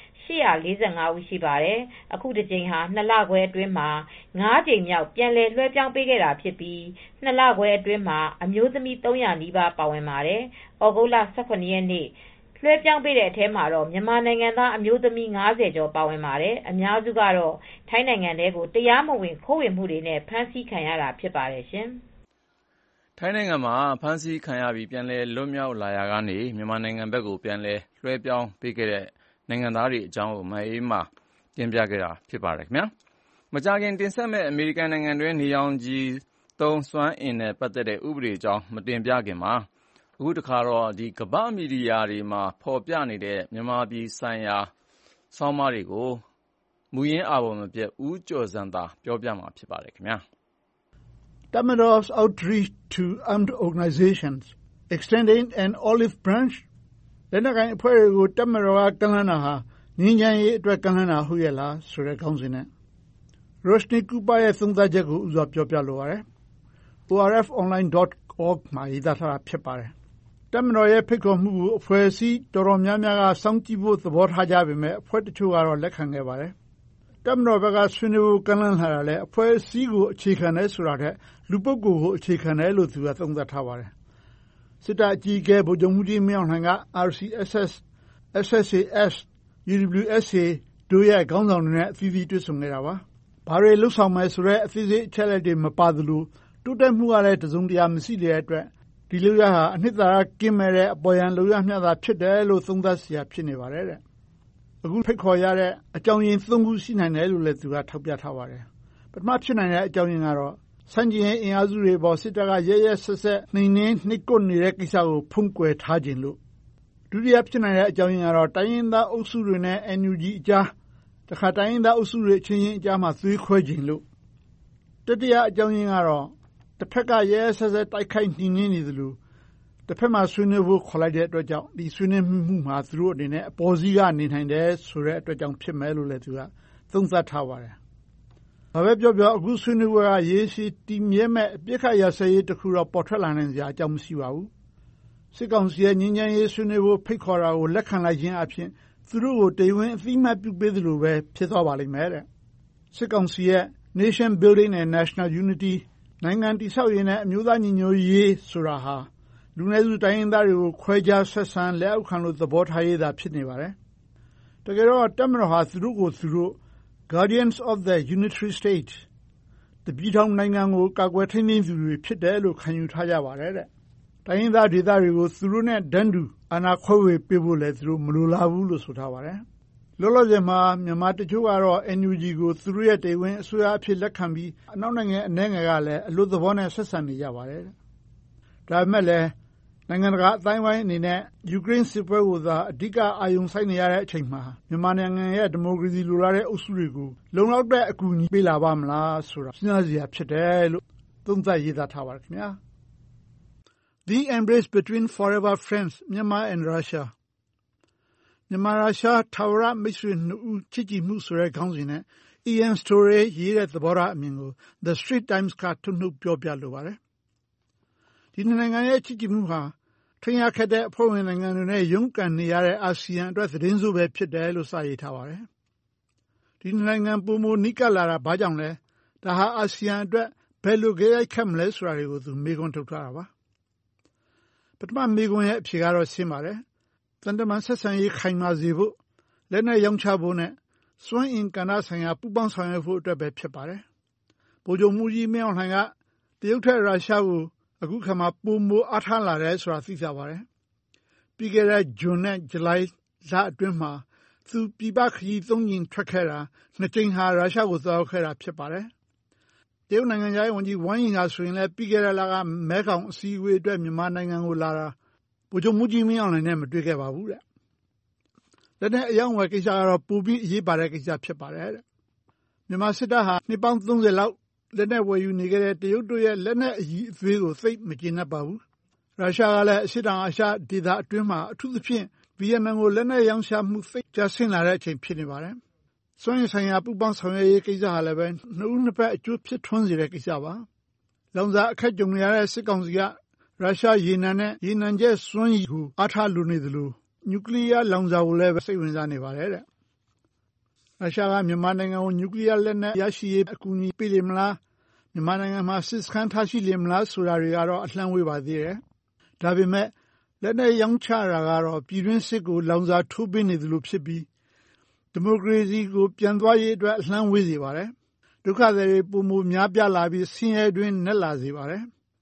Speaker 9: 845ဦးရှိပါတယ်။အခုတစ်ကြိမ်ဟာ2လခွဲအတွင်းမှာ9ကြိမ်မြောက်ပြန်လည်လွှဲပြောင်းပေးခဲ့တာဖြစ်ပြီး2လခွဲအတွင်းမှာအမျိုးသမီး300နီးပါးပါဝင်ပါတယ်။ဩဂုတ်လ18ရက်နေ့လွှဲပြောင်းပေးတဲ့အထဲမှာတော့မြန်မာနိုင်ငံသားအမျိုးသမီး90ကျော်ပါဝင်ပါတယ်။အများစုကတော့ထိုင်းနိုင်ငံထဲကိုတရားမဝင်ခိုးဝင်မှုတွေနဲ့ဖမ်းဆီးခံရတာဖြစ်ပါတယ်ရှင်။
Speaker 2: ထိုင်းနိုင်ငံမှာဖမ်းဆီးခံရပြီးပြန်လည်လွတ်မြောက်လာရာကနေမြန်မာနိုင်ငံဘက်ကိုပြန်လည်လွှဲပြောင်းပေးခဲ့တဲ့နိုင်ငံသားတွေအကြောင်းကိုမအေးမာတင်ပြခဲ့တာဖြစ်ပါတယ်ခင်ဗျာမကြာခင်တင်ဆက်မဲ့အမေရိကန်နိုင်ငံတွင်းနေရောင်ခြည်သုံးစွမ်းအင်နဲ့ပတ်သက်တဲ့ဥပဒေအကြောင်းမတင်ပြခင်မှာအခုတခါတော့ကမ္ဘာမီဒီယာတွေမှာဖော်ပြနေတဲ့မြန်မာပြည်ဆိုင်ရာဆောင်းပါးတွေကိုမူရင်းအာဘော်မပြတ်ဦးကျော်ဇံသာပြောပြမှာဖြစ်ပါတယ်ခင်ဗျာ
Speaker 11: Tamador's outreach to armed organizations, extending an olive branch. လက်နက်ကိုင်အဖွဲ့တွေကိုတပ်မတော်ကကမ်းလှမ်းတာဟာငြိမ်းချမ်းရေးအတွက်ကမ်းလှမ်းတာဟုတ်ရဲ့လားဆိုတဲ့ခေါင်းစဉ်နဲ့ Roshni Cooper ရဲ့သုံးသပ်ချက်ကိုဥစွာပြောပြလိုပါတယ်။ orfonline.org မှာရေးသားထားတာဖြစ်ပါတယ်။တပ်မတော်ရဲ့ဖိတ်ခေါ်မှုကိုအဖွဲ့အစည်းတော်တော်များများကစောင့်ကြည့်ဖို့သဘောထားကြပေမဲ့အဖွဲ့တချို့ကတော့လက်ခံခဲ့ပါတယ်။တပ်မတော်ဘက်ကဆွေးနွေးဖို့ကမ်းလှမ်းလာတာလဲအဖွဲ့အစည်းကိုအခြေခံတယ်ဆိုတာထက်လူပုဂ္ဂိုလ်ကိုအခြေခံတယ်လို့သူကသုံးသပ်ထားပါတယ်။စစ်တပ်အကြီးအကဲဗိုလ်ချုပ်မှူးကြီးမင်းအောင်လှိုင်က RCSS, SSAS, UWSA တို့ရဲ့ခေါင်းဆောင်တွေနဲ့အသီးသီးတွေ့ဆုံခဲ့တာပါ။ဘာတွေလှုပ်ဆောင်မယ်ဆိုတဲ့အသေးစိတ်အချက်အလက်တွေမပါသလိုတိုးတက်မှုကလည်းတစုံတရာမရှိတဲ့အတွက်ဒီလိုရဟာအနှစ်သာရကင်းမဲ့တဲ့အပေါ်ယံလိုရမျှတာဖြစ်တယ်လို့သုံးသပ်เสียဖြစ်နေပါတယ်တဲ့။အခုဖိတ်ခေါ်ရတဲ့အကြောင်းရင်း၃ခုရှိနိုင်တယ်လို့လည်းသူကထောက်ပြထားပါတယ်။ပထမဖြစ်နိုင်တဲ့အကြောင်းရင်းကတော့စန့်ကျင်ရေးအင်အားစုတွေပေါ်စစ်တပ်ကရဲရဲဆက်ဆက်နှိမ်နင်းနှိပ်ကွပ်နေတဲ့ကိစ္စကိုဖုံးကွယ်ထားခြင်းလို့ဒုတိယဖြစ်နိုင်တဲ့အကြောင်းရင်းကတော့တိုင်းရင်းသားအုပ်စုတွေနဲ့ NUG အကြားတခါတိုင်းရင်းသားအုပ်စုတွေချင်းချင်းအကြားမှာသွေးခွဲခြင်းလို့တတိယအကြောင်းရင်းကတော့တစ်ဖက်ကရဲရဲဆက်ဆက်တိုက်ခိုက်နှိမ်နင်းနေသလိုတစ်ဖက်မှာဆွေးနွေးဖို့ခေါ်လိုက်တဲ့အတွက်ကြောင့်ဒီဆွေးနွေးမှုမှာသူတို့အနေနဲ့အပေါ်စီးကနေနိုင်တယ်ဆိုတဲ့အတွက်ကြောင့်ဖြစ်မယ်လို့လည်းသူကသုံးသပ်ထားပါတယ်။ဘာပဲပြောပြောအခုဆွေးနွေးပွဲကရေးရှိတည်မြဲမဲ့အပြစ်ခတ်ရစရေးတစ်ခုတော့ပေါ်ထွက်လာနိုင်စရာအကြောင်းမရှိပါဘူး။စစ်ကောင်စီရဲ့ငြိမ်းချမ်းရေးဆွေးနွေးဖို့ဖိတ်ခေါ်တာကိုလက်ခံလိုက်ခြင်းအပြင်သူတို့ကိုတရားဝင်အသိအမှတ်ပြုပေးသလိုပဲဖြစ်သွားပါလိမ့်မယ်တဲ့။စစ်ကောင်စီရဲ့ Nation Building and National Unity နိုင်ငံတည်ဆောက်ရေးနဲ့အမျိုးသားညီညွတ်ရေးဆိုတာဟာလူနည်းစုတိုင်းရင်းသားတွေကိုခွဲခြားဆက်ဆံလက်အောက်ခံလို့သဘောထားရေးသာဖြစ်နေပါတယ်။တကယ်တော့တပ်မတော်ဟာသူတို့ကိုသူတို့ Guardians of the Unitary State တပြည်ထောင်နိုင်ငံကိုကာကွယ်ထိန်းသိမ်းသူတွေဖြစ်တယ်လို့ခံယူထားကြပါတယ်တဲ့။တိုင်းရင်းသားဒေသတွေကိုသူတို့နဲ့ဒန်းတူအာဏာခွဲဝေပေးဖို့လည်းသူတို့မလိုလားဘူးလို့ဆိုထားပါတယ်။လောလောဆယ်မှာမြန်မာတချို့ကတော့ NUG ကိုသူတို့ရဲ့တရားဝင်အစိုးရအဖြစ်လက်ခံပြီးအနောက်နိုင်ငံအနည်းငယ်ကလည်းအလို့သဘောနဲ့ဆက်ဆံနေကြပါတယ်တဲ့။ဒါပေမဲ့လည်းနိုင်ငံတကာအတိုင်းဝိုင်းအနေနဲ့ယူကရိန်းစစ်ပွဲကိုသာအဓိကအာရုံစိုက်နေရတဲ့အချိန်မှာမြန်မာနိုင်ငံရဲ့ဒီမိုကရေစီလိုလားတဲ့အုပ်စုတွေကိုလုံလောက်တဲ့အကူအညီပေးလာပါမလားဆိုတာစဉ်းစားစရာဖြစ်တယ်လို့သုံးသပ်ရေးသားထားပါတယ်ခင်ဗျာ။ The embrace between forever friends Myanmar and Russia မြန်မာရုရှားထာဝရမိတ်ဆွေနှစ်ဦးချစ်ကြည်မှုဆိုတဲ့ခေါင်းစဉ်နဲ့ Ian Story ရေးတဲ့သဘောထားအမြင်ကို The Straits Times ကထုတ်နှုတ်ပြောပြလိုပါတယ်။ဒီနိုင်ငံရဲ့ချစ်ကြည်မှုဟာထိန်းရခက်တဲ့အဖွဲ့ဝင်နိုင်ငံတွေနဲ့ရုန်းကန်နေရတဲ့အာဆီယံအတွက်သတင်းဆိုးပဲဖြစ်တယ်လို့စာရေးထားပါတယ်။ဒီနိုင်ငံပုံမနိကလာတာဘာကြောင့်လဲဒါဟာအာဆီယံအတွက်ဘယ်လိုကြိုက်ခတ်မလဲဆိုတာတွေကိုသူမေးခွန်းထုတ်ထားတာပါ။ပထမမေးခွန်းရဲ့အဖြေကတော့ရှင်းပါတယ်။တန်တမန်ဆက်ဆံရေးခိုင်မာစေဖို့လက်နက်ရောင်းချဖို့နဲ့စွမ်းအင်ကဏ္ဍဆိုင်ရာပူးပေါင်းဆောင်ရွက်ဖို့အတွက်ပဲဖြစ်ပါတယ်။ဗိုလ်ချုပ်မှူးကြီးမင်းအောင်လှိုင်ကတရုတ်ထက်ရုရှားကိုအခုခါမှာပိုမိုအားထားလာတယ်ဆိုတာသိကြပါတယ်။ပြီးခဲ့တဲ့ဇွန်နဲ့ဇူလိုင်လအတွင်းမှာသူပြည်ပခရီး၃ကြိမ်ထွက်ခဲ့တာ၂ကြိမ်ဟာရုရှားကိုသွားရောက်ခဲ့တာဖြစ်ပါတယ်။တရုတ်နိုင်ငံသားဝန်ကြီးဝမ်ယီဟာဆိုရင်လည်းပြီးခဲ့တဲ့လကမဲခေါင်အစည်းအဝေးအတွက်မြန်မာနိုင်ငံကိုလာတာဗိုလ်ချုပ်မှူးကြီးမင်းအောင်လှိုင်နဲ့မတွေ့ခဲ့ပါဘူးတဲ့။လက်နဲ့အယောင်ဝယ်ကိစ္စကတော့ပိုပြီးအရေးပါတဲ့ကိစ္စဖြစ်ပါတယ်တဲ့။မြန်မာစစ်တပ်ဟာနှစ်ပေါင်း30လောက်လက်နဲ့ဝယ်ယူနေခဲ့တဲ့တရုတ်တို့ရဲ့လက်နဲ့အကြီးအသေးကိုသိပ်မကျေနပ်ပါဘူး။ရုရှားကလည်းအရှေ့တောင်အာရှဒေသအတွင်းမှာအထူးသဖြင့်ဗီယက်နမ်ကိုလက်နဲ့ရောင်းချမှုသိပ်ကျဆင်းလာတဲ့အချိန်ဖြစ်နေပါတယ်။စွမ်းအင်ဆိုင်ရာပူးပေါင်းဆောင်ရွက်ရေးကိစ္စဟာလည်းပဲနှစ်ဦးနှစ်ဖက်အကျိုးဖြစ်ထွန်းစေတဲ့ကိစ္စပါ။လောင်စာအခက်ကြုံနေရတဲ့စစ်ကောင်စီကရုရှားရေနံနဲ့ရေနံချက်စွမ်းရည်ကိုအားထားလိုနေသလိုနျူကလ িয়ার လောင်စာကိုလည်းစိတ်ဝင်စားနေပါတယ်တဲ့။ရုရှားကမြန်မာနိုင်ငံကိုနျူကလ িয়ার လက်နက်ရရှိရေးအကူအညီပေးလိမ့်မလားမြန်မာနိုင်ငံမှာစစ်စခန်းထားရှိလိမ့်မလားဆိုတာတွေကတော့အလှမ်းဝေးပါသေးတယ်။ဒါပေမဲ့လက်နက်ရောင်းချတာကတော့ပြည်တွင်းစစ်ကိုလောင်စာထိုးပေးနေသလိုဖြစ်ပြီးဒီမိုကရေစီကိုပြန်သွားရေးအတွက်အလှမ်းဝေးစေပါတယ်။ဒုက္ခသည်တွေပုံမများပြားလာပြီးဆင်းရဲတွင်းနဲ့လာစေပါတယ်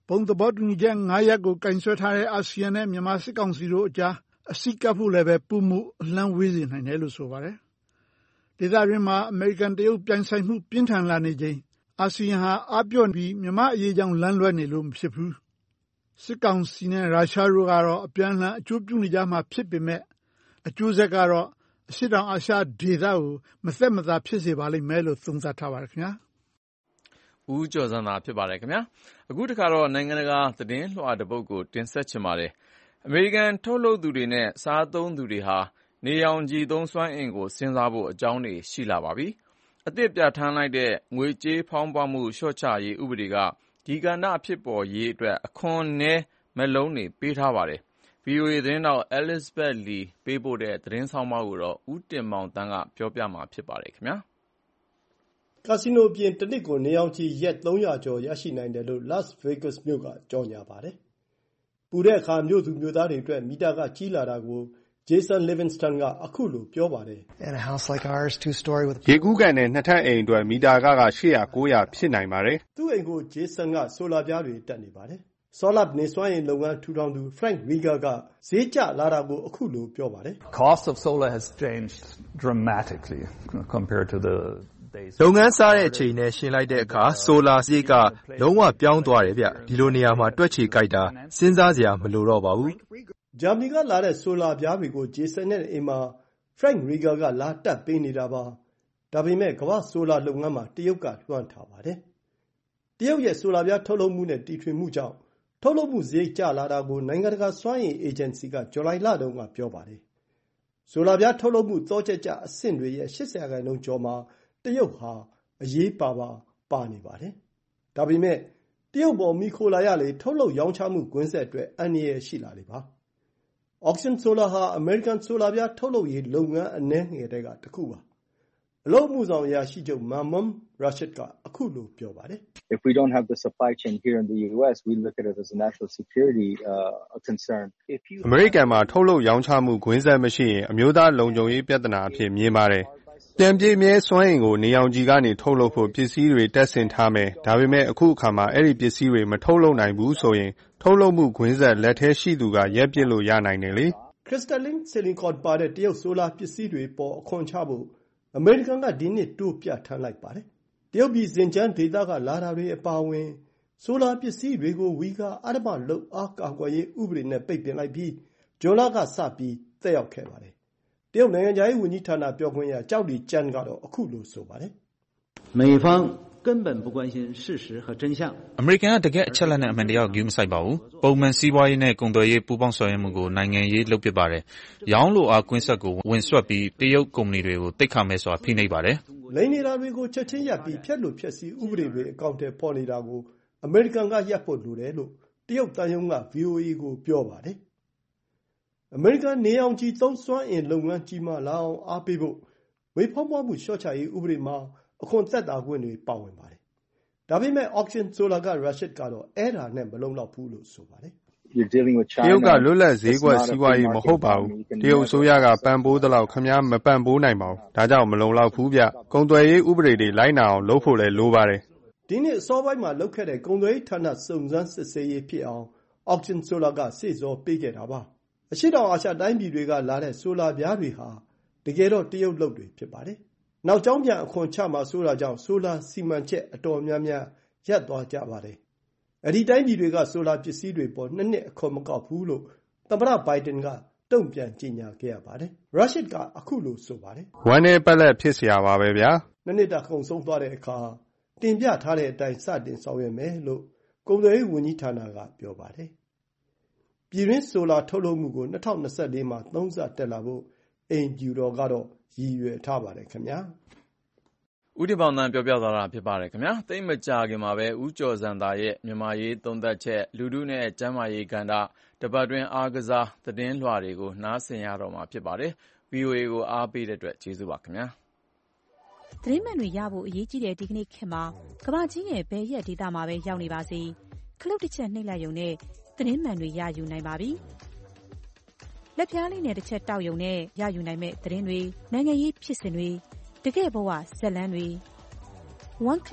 Speaker 11: ဘုံသဘောတူညီချက်5ရပ်ကိုကင်ဆယ်ထားတဲ့အာဆီယံနဲ့မြန်မာစစ်ကောင်စီတို့အကြားအစည်းကပ်ဖို့လည်းပဲပုံမှုအလန်းဝေးစေနိုင်တယ်လို့ဆိုပါတယ်။ဒေသတွင်းမှာအမေရိကန်တရုတ်ပြိုင်ဆိုင်မှုပြင်းထန်လာနေချိန်အာဆီယံဟာအားပြော့ပြီးမြန်မာအရေးကြောင့်လမ်းလွဲနေလို့မဖြစ်ဘူး။စစ်ကောင်စီနဲ့ရုရှားတို့ကတော့အပြန်အလှန်အကျိုးပြုနေကြမှာဖြစ်ပေမဲ့အကျိုးဆက်ကတော့အရှေ့တောင်အာရှဒေသကိုမသက်မသာဖြစ်စေပါလိမ့်မယ်လို့သုံးသပ်ထားပါတယ်ခင်ဗျာ
Speaker 2: ။ဦးကျော်စံသာဖြစ်ပါတယ်ခင်ဗျာ။အခုတစ်ခါတော့နိုင်ငံတကာသတင်းလွှာတစ်ပုဒ်ကိုတင်ဆက်ချင်ပါတယ်။အမေရိကန်ထုတ်လုပ်သူတွေနဲ့စားသုံးသူတွေဟာနေရောင်ခြည်သုံးစွမ်းအင်ကိုစဉ်းစားဖို့အကြောင်းတွေရှိလာပါပြီ။အသစ်ပြဋ္ဌာန်းလိုက်တဲ့ငွေကြေးဖောင်းပွမှုလျှော့ချရေးဥပဒေကဒီကဏ္ဍဖြစ်ပေါ်ရေးအတွက်အခွန်နည်းမက်လုံးတွေပေးထားပါတယ်။ VOA သတင်းတောက် Elizabeth Lee ပေးပို့တဲ့သတင်းဆောင်းပါးကိုတော့ဦးတင်မောင်သန်းကပြောပြမှာဖြစ်ပါတယ်ခင်ဗျာ
Speaker 12: ။ကာစီနိုပြင်တစ်နှစ်ကိုနေရောင်ခြည်ရက်300ကျော်ရရှိနိုင်တယ်လို့ Las Vegas မြို့ကကြော်ညာပါတယ်။ပူတဲ့အခါမြို့သူမြို့သားတွေအတွက်မီတာကကြီးလာတာကိုJason Livingston ကအခုလိုပြောပါတယ်
Speaker 13: ။ရေကူးကန်တဲ့နှစ်ထပ်အိမ်အတွက်မီတာခက800-900ဖြစ်နိုင်ပါတယ်
Speaker 12: ။သူ့အိမ်ကို Jason ကဆိုလာပြားတွေတက်နေပါတယ်။ Solar နေစွမ်းအင်လုပ်ငန်းထူထောင်သူ Frank Rieger ကဈေးကျလာတာကိုအခုလိုပြောပါတယ်
Speaker 14: ။ Cost of solar has changed dramatically compared to the
Speaker 15: လုပ်ငန်းစားတဲ့အချိန်နဲ့ရှင်းလိုက်တဲ့အခါဆိုလာဈေးကလုံးဝပြောင်းသွားတယ်ဗျ။ဒီလိုနေရာမှာတွက်ချေကြိုက်တာစဉ်းစားစရာမလိုတော့ပါဘူး
Speaker 12: ။ဂျာမနီကလာတဲ့ဆိုလာပြားတွေကို Jason နဲ့အိမ်မှာ Frank Rieger ကလာတက်ပေးနေတာပါ။ဒါပေမဲ့ကမ္ဘာဆိုလာလုပ်ငန်းမှာတရုတ်ကလွှမ်းထားပါတယ်။တရုတ်ရဲ့ဆိုလာပြားထုတ်လုပ်မှုနဲ့တီထွင်မှုကြောင့်ထုတ်လုပ်မှုဈေးကျလာတာကိုနိုင်ငံတကာစွမ်းအင်အေဂျင်စီကဇူလိုင်လတုန်းကပြောပါတယ်။ဆိုလာပြားထုတ်လုပ်မှုသောချက်ကျအဆင့်တွေရဲ့80%ကျော်မှာတရုတ်ဟာအရေးပါနေပါတယ်။ဒါပေမဲ့တရုတ်ပေါ်မိခိုလာရလေထုတ်လုပ်ရောင်းချမှုကွင်းဆက်အတွက်အန္တရာယ်ရှိလာလေပါ။ Oxen Solar ဟာ American ဆိုလာပြားထုတ်လုပ်ရေးလုပ်ငန်းအနည်းငယ်တွေကတစ်ခုပါ။အလုပ်မှုဆောင်အရာရှိချုပ် Mahmoud Rashid ကအခုလိုပြောပါတယ်။
Speaker 16: If we don't have the supply chain here in the US, we look at it as a national security concern.
Speaker 13: အမေရိကန်မှာထုတ်လုပ်ရောင်းချမှုကွင်းဆက်မရှိရင်အမျိုးသားလုံခြုံရေးပြဿနာအဖြစ်မြင်ပါတယ်။ပြန်ပြည့်မြဲစွမ်းအင်ကိုနေရောင်ခြည်ကနေထုတ်လုပ်ဖို့ပစ္စည်းတွေတပ်ဆင်ထားမယ်။ဒါပေမဲ့အခုအခါမှာအဲ့ဒီပစ္စည်းတွေမထုတ်လုပ်နိုင်ဘူးဆိုရင်ထုတ်လုပ်မှုကွင်းဆက်လက်ထဲရှိသူကရက်ပစ်လို့ရနိုင်တယ်လေ
Speaker 12: ။ Crystalline Silicon ပါတဲ့တရုတ်ဆိုလာပစ္စည်းတွေပေါ်အခွန်ချဖို့အမေရိကန်ကဒီနှစ်တိုးပြထမ်းလိုက်ပါတယ်။တရုတ်ပြည်ဇင်ကျန်းဒေသကလာတာတွေအပါအဝင်ဆိုလာပစ္စည်းတွေကိုဝီဂါအဓမ္မလုပ်အားကာကွယ်ရေးဥပဒေနဲ့ပိတ်ပင်လိုက်ပြီးဂျွန်လကစပြီးသက်ရောက်ခဲ့ပါတယ်။တရုတ်နိုင်ငံခြားရေးဝန်ကြီးဌာနပြောခွင့်ရကျောက်လီကျန်းကတော့အခုလိုဆိုပါတယ်
Speaker 17: ။美方根本不关心事实和真相。
Speaker 18: အမေရိကန်ကတကယ်အချက်လက်နဲ့အမှန်တရားကိုဂရုမစိုက်ပါဘူး။ပုံမှန်စီးပွားရေးနဲ့ကုန်သွယ်ရေးပူးပေါင်းဆောင်ရွက်မှုကိုနိုင်ငံရေးလုပ်ပစ်ပါတယ်။ရောင်းလိုအားကွင်းဆက်ကိုဝင်ဆွတ်ပြီးတရုတ်ကုမ္ပဏီတွေကိုတိတ်ခါမဲ့စွာဖိနှိပ်ပါတယ်
Speaker 12: ။လိမ်နေတာတွေကိုချက်ချင်းရပ်ပြီးဖျက်လို့ဖျက်ဆီးဥပဒေတွေအကောင့်ထဲပေါ်နေတာကိုအမေရိကန်ကရပ်ဖို့လိုတယ်လို့တရုတ်တန်ယုံက VOA ကိုပြောပါတယ်။အမေရိကန်နေအောင်ကြီးသုံးစွမ်းအင်လုပ်ငန်းကြီးမားလာအောင်အားပေးဖို့ငွေဖောင်းပွားမှုလျှော့ချရေးဥပဒေမှာအခွန်သက်သာခွင့်တွေပါဝင်ပါတယ်။ဒါပေမဲ့ Oxen Solar က Rashid ကတော့အဲ့ဒါနဲ့မလုံလောက်ဘူးလို့ဆိုပါတယ်
Speaker 13: ။တရုတ်ကလွတ်လပ်ဈေးကွက်စီးပွားရေးမဟုတ်ပါဘူး။တရုတ်အစိုးရကပံ့ပိုးသလောက်ခင်ဗျားမပံ့ပိုးနိုင်ပါဘူး။ဒါကြောင့်မလုံလောက်ဘူးဗျ။ကုန်သွယ်ရေးဥပဒေတွေလိုက်နာအောင်လုပ်ဖို့လည်းလိုပါတယ်
Speaker 12: ။ဒီနှစ်အစောပိုင်းမှာလုပ်ခဲ့တဲ့ကုန်သွယ်ရေးဌာနစုံစမ်းစစ်ဆေးရေးဖြစ်အောင် Oxen Solar ကစေ့ဆော်ပေးခဲ့တာပါ။အရှေ့တောင်အာရှတိုင်းပြည်တွေကလာတဲ့ဆိုလာပြားတွေဟာတကယ်တော့တရုတ်လုပ်တွေဖြစ်ပါတယ်။နောက်ကြောင်းပြန်အခွန်ချမှာဆိုတာကြောင့်ဆိုလာစီမံချက်အတော်များများရပ်သွားကြပါတယ်။အဲဒီတိုင်းပြည်တွေကဆိုလာပစ္စည်းတွေပေါ်2နှစ်အခွန်မကောက်ဘူးလို့သမ္မတဘိုင်ဒန်ကတုံ့ပြန်ကြေညာခဲ့ရပါတယ်။ Rashid ကအခုလိုဆိုပါတယ်
Speaker 13: ။ဝမ်းနဲ့ပက်လက်ဖြစ်เสียပါပဲဗျာ
Speaker 12: ။2နှစ်တာကုန်ဆုံးသွားတဲ့အခါတင်ပြထားတဲ့အတိုင်းစတင်ဆောင်ရွက်မယ်လို့ကုန်သွယ်ရေးဝန်ကြီးဌာနကပြောပါတယ်။ပြည်တွင်းဆိုလာထုတ်လုပ်မှုကို2024မှာ3ဆတက်လာဖို့အိမ်ဖြူတော်ကတော့ရည်ရွယ်ထားပါတယ်ခင်ဗျာ
Speaker 2: ။ဦးတင်မောင်သန်းပြောပြသွားတာဖြစ်ပါတယ်ခင်ဗျာ။သိမကြခင်မှာပဲဦးကျော်စံသာရဲ့မြန်မာရေးသုံးသပ်ချက်လူထုနဲ့ကျန်းမာရေးကဏ္ဍတပတ်တွင်းအားကစားသတင်းလွှာတွေကိုနားဆင်ရတော့မှာဖြစ်ပါတယ်။ VOA ကိုအားပေးတဲ့အတွက်ကျေးဇူးပါခင်ဗျာ
Speaker 8: ။သတင်းမှန်တွေရဖို့အရေးကြီးတဲ့ဒီကနေ့ခေတ်မှာကမ္ဘာကြီးရဲ့ဘယ်ရက်ဒေသမှာပဲရောက်နေပါစေခလုတ်တစ်ချက်နှိပ်လိုက်ရုံနဲ့သတင်းမှန်တွေရယူနိုင်ပါပြီ။လက်ပြားလေးနဲ့တစ်ချက်တောက်ရုံနဲ့ရယူနိုင်မဲ့သတင်းတွေနိုင်ငံရေးဖြစ်စဉ်တွေတကယ့်ဘဝဇာတ်လမ်းတွေ one click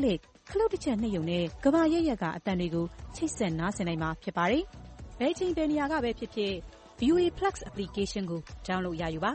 Speaker 19: ခလုတ်တစ်ချက်နှိပ်ရုံနဲ့ကမ္ဘာရဲ့ရက်ကအတန်တွေကိုချိတ်ဆက်နားဆင်နိုင်မှာဖြစ်ပါတယ်။ဘယ်ချိန်ဘယ်နေရာကပဲဖြစ်ဖြစ် VOA Plus application ကို download ရယူပါ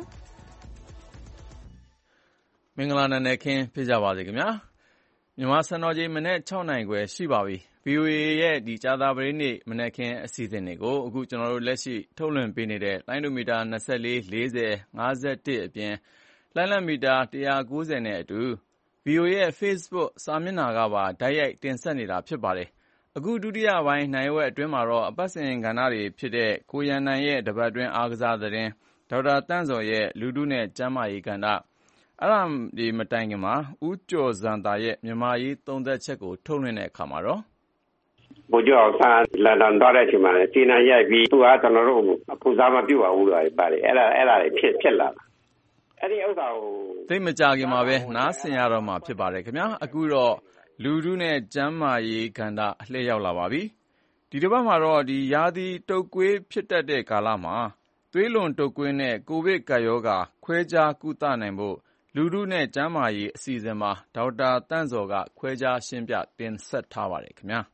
Speaker 2: မင်္ဂလာနံနက်ခင်းဖြစ်ကြပါစေခင်ဗျာမြန်မာစံတော်ချိန်မနေ့6နာရီခွဲရှိပါပြီ VOA ရဲ့ဒီကြာသပတေးနေ့မနေ့ခင်းအစီအစဉ်တွေကိုအခုကျွန်တော်တို့လက်ရှိထုတ်လွှင့်ပေးနေတဲ့လိုင်းဒိုမီတာ24 40 51အပြင်လိုင်းလမီတာ190နဲ့အတူ VOA ရဲ့ Facebook စာမျက်နှာကပါတိုက်ရိုက်တင်ဆက်နေတာဖြစ်ပါတယ်အခုဒုတိယပိုင်းနိုင်ဝက်အတွင်းမှာတော့အပတ်စဉ်ကဏ္ဍတွေဖြစ်တဲ့ကိုရန်နိုင်ရဲ့တပတ်အတွင်းအားကစားသတင်းဒေါက်တာတန့်စော်ရဲ့လူထုနဲ့ကျန်းမာရေးကဏ္ဍအဲ့ဒါဒီမတိုင်ခင်မှာဦးကျော်ဇံသာရဲ့မြန်မာရေးသုံးသက်ချက်ကိုထုတ်လွှင့်တဲ့အခါမှာတော့
Speaker 20: ဗိုလ်ချုပ်အောင်ဆန်းလန်ဒန်သွားတဲ့အချိန်မှာစီနံရိုက်ပြီးသူကကျွန်တော်တို့အပူစားမပြုတ်ပါဘူးလို့ပါတယ်အဲ့ဒါတွေဖြစ်လာအဲ့ဒီဥစ္စာကို
Speaker 2: သိမကြခင်မှာပဲနားဆင်ရတော့မှာဖြစ်ပါတယ်ခင်ဗျာအခုတော့လူထုနဲ့ကျန်းမာရေးကဏ္ဍအလှည့်ရောက်လာပါပြီဒီတစ်ပတ်မှာတော့ဒီရာသီတုပ်ကွေးဖြစ်တတ်တဲ့ကာလမှာသွေးလွန်တုပ်ကွေးနဲ့ကိုဗစ်ကပ်ရောဂါခွဲခြားကုသနိုင်ဖို့လူထုနဲ့ကျန်းမာရေးအစီအစဉ်မှာဒေါက်တာတန့်စော်ကခွဲခြားရှင်းပြတင်ဆက်ထားပါတယ်ခင်ဗျာ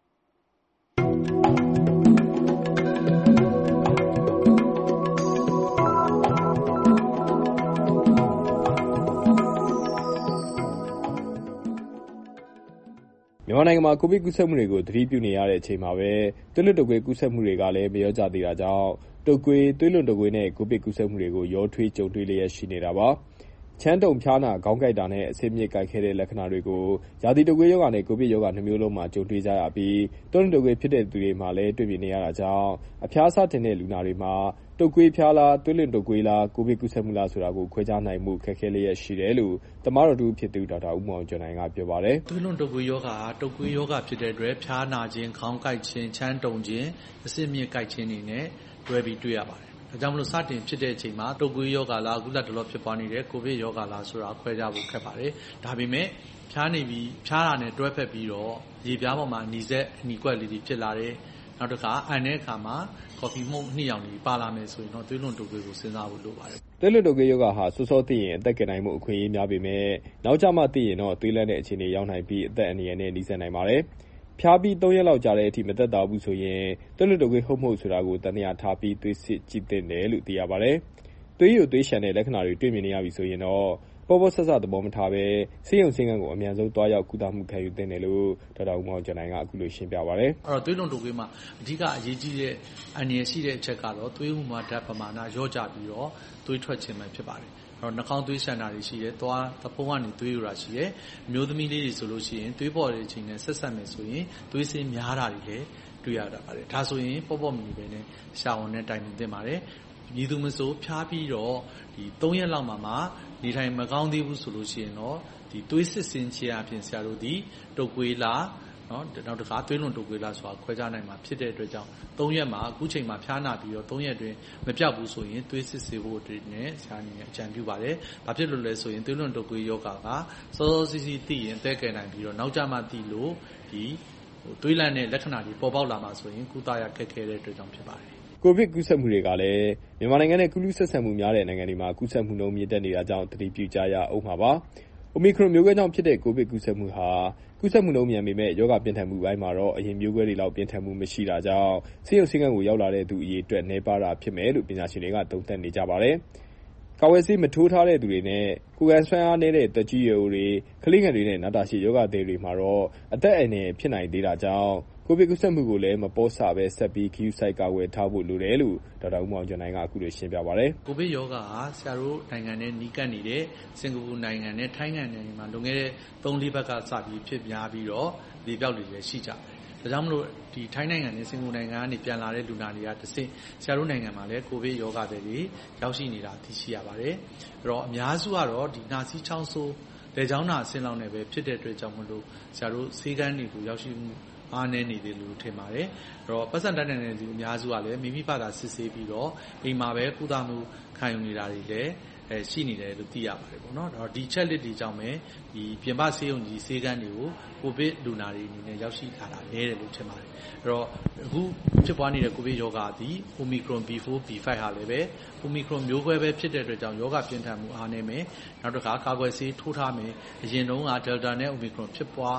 Speaker 4: မြန်မာနိုင်ငံမှာကိုဗစ်ကူးစက်မှုတွေကိုသတိပြုနေရတဲ့အချိန်မှာပဲသွေးလွန်တုပ်ကွေးကူးစက်မှုတွေကလည်းမရောကြသေးတာကြောင့်တုပ်ကွေးသွေးလွန်တုပ်ကွေးနဲ့ကိုဗစ်ကူးစက်မှုတွေကိုရောထွေးကြုံတွေ့လျက်ရှိနေတာပါချမ်းတုံဖျားနာခေါင်းကိုက်တာနဲ့အဆစ်မြစ်ကိုက်ခဲတဲ့လက္ခဏာတွေကိုရာသီတုပ်ကွေးရောဂါနဲ့ကိုဗစ်ရောဂါနှစ်မျိုးလုံးမှာကြုံတွေ့ကြရပြီးသွေးလွန်တုပ်ကွေးဖြစ်တဲ့သူတွေမှာလည်းတွေ့မြင်နေရတာကြောင့်အဖျားစတင်တဲ့လူနာတွေမှာတုပ်ကွေးဖျားလားသွေးလွန်တုပ်ကွေးလားကိုဗစ်ကူးစက်မှုလားဆိုတာကိုခွဲခြားနိုင်မှုခက်ခဲလျက်ရှိတယ်လို့တမတော်တူဖြစ်သူဒေါက်တာဦးမောင်ကျော်နိုင်ကပြောပါတယ်
Speaker 21: သွေးလွန်တုပ်ကွေးရောဂါတုပ်ကွေးရောဂါဖြစ်တဲ့အတွက်ဖျားနာခြင်းခေါင်းကိုက်ခြင်းချမ်းတုံခြင်းအဆစ်မြစ်ကိုက်ခြင်းတွေနဲ့တွဲပြီးတွေ့ရပါတယ်ဒါကြောင့်မလို့စတင်ဖြစ်တဲ့အချိန်မှာတုပ်ကွေးရောဂါလားအခုလက်တလောဖြစ်ပွားနေတဲ့ကိုဗစ်ရောဂါလားဆိုတာခွဲခြားဖို့ခက်ပါတယ်ဒါပေမဲ့ဖျားနေပြီးဖျားတာနဲ့တွဲဖက်ပြီးတော့ရေပြားပေါ်မှာအနီကွက်လေးတွေဖြစ်လာတယ်နောက်တစ်ခါအန်တဲ့အခါမှာကော်ဖီမှုန့်နှိရောင်တွေပါလာမယ်ဆိုရင်တော့သွေးလွန်တုပ်ကွေးကိုစဉ်းစားဖို့လိုပါတယ်
Speaker 4: သွေးလွန်တုပ်ကွေးရောဂါဟာစောစောသိရင်အသက်ကယ်နိုင်မှုအခွင့်အရေးများပေမဲ့နောက်ကျမှသိရင်တော့သွေးလန့်တဲ့အခြေအနေရောက်နိုင်ပြီးအသက်အန္တရာယ်နဲ့နှိစက်နိုင်ပါတယ်ဖျားပြီး3ရက်လောက်ကြာတဲ့အထိမသက်သာဘူးဆိုရင်သွေးလွန်တုပ်ကွေးဟုတ်မဟုတ်ဆိုတာကိုသံသယထားပြီးသွေးစစ်ကြည့်သင့်တယ်လို့သိရပါတယ်သွေးယိုသွေးရှံတဲ့လက္ခဏာတွေတွေ့မြင်နေရပြီဆိုရင်တော့ပေါ်ဆက်သဘောမထားပဲဆေးရုံဆေးခန်းကိုအမြန်ဆုံးသွားရောက်ကုသမှုခံယူသင့်တယ်လို့ဒေါက်တာဦးမောင်ကျော်နိုင်ကအခုလိုရှင်းပြပါတယ်
Speaker 21: အဲ့တော့သွေးလွန်တုပ်ကွေးမှာအဓိကအရေးကြီးတဲ့အန္တရာယ်ရှိတဲ့အချက်ကတော့သွေးဟူမှာဓာတ်ပမာဏရော့ကျပြီးတော့သွေးထွက်ခြင်းပဲဖြစ်ပါတယ်နှာခေါင်းသွေးရှံတာတွေရှိတယ်သွားသဖုံးကနေသွေးယူတာရှိတယ်အမျိုးသမီးလေးတွေဆိုလို့ရှိရင်သွေးပေါ်တဲ့အချိန်နဲ့ဆက်ဆက်မယ်ဆိုရင်သွေးစင်းများတာတွေလည်းတွေ့ရတာပါတယ်ဒါဆိုရင်ပေါ့မနေပဲနဲ့ရှာဝန်နဲ့တိုင်ပင်သင့်ပါတယ်မြည်သူမဆိုဖျားပြီးတော့ဒီ3ရက်လောက်မှနေထိုင်မကောင်းသေးဘူးဆိုလို့ရှိရင်တော့ဒီသွေးစစ်စင်ခြင်းအပြင်ဆရာတို့ဒီတုပ်ကွေးလားနောက်တစ်ခါသွေးလွန်တုပ်ကွေးလားဆိုတာခွဲခြားနိုင်မှာဖြစ်တဲ့အတွက်ကြောင့်3ရက်မှာအခုချိန်မှာဖျားနာပြီးတော့3ရက်အတွင်းမပြောက်ဘူးဆိုရင်သွေးစစ်စေဖို့အတွက်နဲ့ဆရာအနေနဲ့အကြံပြုပါတယ်။ဘာဖြစ်လို့လဲဆိုရင်သွေးလွန်တုပ်ကွေးရောဂါကစောစောစီးစီးသိရင်အသက်ကယ်နိုင်ပြီးတော့နောက်ကျမှသိလို့ဒီသွေးလန့်တဲ့လက္ခဏာတွေပေါ်ပေါက်လာမှာဆိုရင်ကုသရခက်ခဲတဲ့အတွက်ကြောင့်ဖြစ်ပါတယ်
Speaker 4: ကိုဗစ်ကူးစက်မှုတွေကလည်းမြန်မာနိုင်ငံနဲ့ကူးလူးဆက်ဆံမှုများတဲ့နိုင်ငံတွေမှာကူးစက်မှုနှုန်းမြင့်တက်နေတာကြောင့်သတိပြုကြရအောင်ပါ။ Omicron မျိုးကွဲကြောင့်ဖြစ်တဲ့ကိုဗစ်ကူးစက်မှုဟာကူးစက်မှုနှုန်းမြန်ပေမဲ့ရောဂါပြင်းထန်မှုပိုင်းမှာတော့အရင်မျိုးကွဲတွေလောက်ပြင်းထန်မှုမရှိတာကြောင့်ဆေးရုံဆေးခန်းကိုရောက်လာတဲ့သူအရေအတွက်နည်းပါးတာဖြစ်မယ်လို့ပညာရှင်တွေကသုံးသပ်နေကြပါတယ်။ကာဝယ်ဆေးမထိုးထားတဲ့သူတွေနဲ့ကိုယ်ခံစွမ်းအားနည်းတဲ့တက်ကြီးရွယ်အိုတွေကလေးငယ်တွေနဲ့နာတာရှည်ယောဂသည်တွေမှာတော့အသက်အန္တရာယ်ဖြစ်နိုင်သေးတာကြောင့်ကိုဗစ်ကူးစက်မှုကိုလည်းမပေါ့ဆပဲဆက်ပြီးခရူးဆိုင်ကာဝယ်ထားဖို့လိုတယ်လို့ဒေါက်တာဦးမောင်ကျော်နိုင်ကအခုလိုရှင်းပြပါတယ်
Speaker 21: ကိုဗစ်ရောဂါဟာဆရာတို့နိုင်ငံနဲ့နီးကပ်နေတဲ့စင်ကာပူနိုင်ငံနဲ့ထိုင်းနိုင်ငံတွေမှာလွန်ခဲ့တဲ့3-4 ပတ်ကစပြီးဖြစ်များပြီးတော့လေပြောက်တွေလည်းရှိကြတယ်ဒါကြောင့်မလို့ဒီထိုင်းနိုင်ငံနဲ့စင်ကာပူနိုင်ငံကနေပြန်လာတဲ့လူနာတွေကတစ်ဆင့်ဆရာတို့နိုင်ငံမှာလည်းကိုဗစ်ရောဂါတွေရောက်ရှိနေတာသိရှိရပါတယ်အဲ့တော့အများစုကတော့ဒီနှာစီးချောင်းဆိုးလေကြောင်းနာအဆင့်လောက်နဲ့ပဲဖြစ်တဲ့အတွက်ကြောင့်မလို့ဆရာတို့ဆေးကန်းတွေကိုရောက်ရှိမှုအားနည်းနေတယ်လို့ထင်ပါတယ်အဲ့တော့ပတ်စံတတ်တဲ့လူအများစုကလည်းမိမိဘာသာစစ်ဆေးပြီးတော့အိမ်မှာပဲကုသမှုခံယူနေတာတွေလည်းရှိနေတယ်လို့သိရပါတယ်ပေါ့နော်။ဒီချက်လက်တွေကြောင့်ပဲဒီပြင်ပဆေးရုံကြီးဆေးကန်းတွေကိုကိုဗစ်လူနာတွေအနေနဲ့ရောက်ရှိလာတာလဲတယ်လို့ထင်ပါတယ်။အဲ့တော့အခုဖြစ်ပွားနေတဲ့ကိုဗစ်ရောဂါသည် Omicron B4 B5 ဟာလည်းပဲ Omicron မျိုးကွဲပဲဖြစ်တဲ့အတွက်ကြောင့်ရောဂါပြင်းထန်မှုအားနည်းမယ်။နောက်တစ်ခါကာကွယ်ဆေးထိုးထားမယ်။အရင်တုန်းက Delta နဲ့ Omicron ဖြစ်ပွား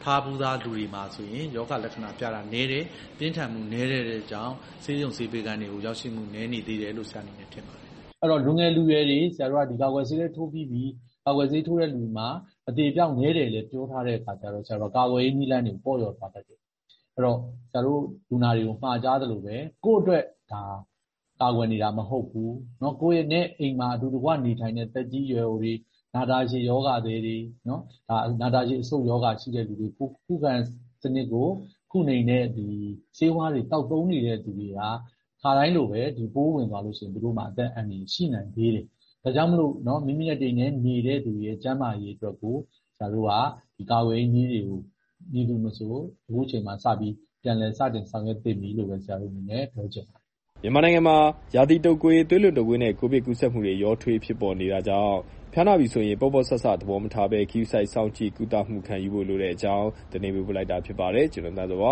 Speaker 21: ထားဘူးသားလူတွေမှာဆိုရင်ယောဂလက္ခဏာပြတာနည်းတယ်ပြင်းထန်မှုနည်းတဲ့အကြောင်းဆေးရုံဆေးပေးခန်းတွေကိုရောက်ရှိမှုနည်းနေသေးတယ်လို့ဆရာအနေနဲ့ထင်ပါတယ်အဲ့တော့လူငယ်လူရွယ်တွေဆရာတို့ကဒီကာကွယ်ဆေးလေးထိုးပြီးပြီကာကွယ်ဆေးထိုးတဲ့လူမှာအသေးပြောင်းနည်းတယ်လေပြောထားတဲ့အခါကျတော့ဆရာတို့ကာကွယ်ရေးနည်းလမ်းတွေပေါ်ရောက်သွားတတ်တယ်အဲ့တော့ဆရာတို့လူနာတွေကိုမှားကြားသလိုပဲကိုယ့်အတွက်ဒါကာကွယ်နေတာမဟုတ်ဘူးเนาะကိုယ့်ရဲ့နဲ့အိမ်မှာအတူတကွနေထိုင်တဲ့တက်ကြီးရွယ်အိုတွေနာတာရှည်ယောဂတွေเนาะဒါနာတာရှည်အဆုတ်ယောဂရှိတဲ့လူတွေခုခံစနစ်ကိုခုနေတဲ့ဒီဆေးဝါးတွေတောက်သုံးနေတဲ့သူတွေကခါတိုင်းလိုပဲဒီပိုးဝင်သွားလို့ရှိရင်သူတို့မှာအသက်အန္တရာယ်ရှိနိုင်သေးတယ်ဒါကြောင့်မလို့เนาะမိမိနဲ့တိမ်နဲ့နေတဲ့သူရဲ့ကျန်းမာရေးအတွက်ကိုဆရာတို့ကဒီကာဝေးနည်းတွေကိုညီသူမဆိုအခုချိန်မှာစပြီးပြန်လည်စတင်ဆောင်ရွက်သင့်ပြီလို့ပဲဆရာတို့အနေနဲ့ပြောချင်ပါတယ်
Speaker 1: မြန်မာနိုင်ငံမှာရာသီတုပ်ကွေးသွေးလွန်တုပ်ကွေးနဲ့ကိုဗစ်ကူးစက်မှုတွေရောထွေးဖြစ်ပေါ်နေတာကြောင့်ဖျားနာပြီဆိုရင်ပေါ့ပေါ့ဆဆသဘောမထားဘဲခီးဆိုင်စောင့်ကြည့်ကုသမှုခံယူဖို့လိုတဲ့အကြောင်းတင်ပြပေးလိုက်တာဖြစ်ပါတယ်ကျွန်တော်သားစောပါ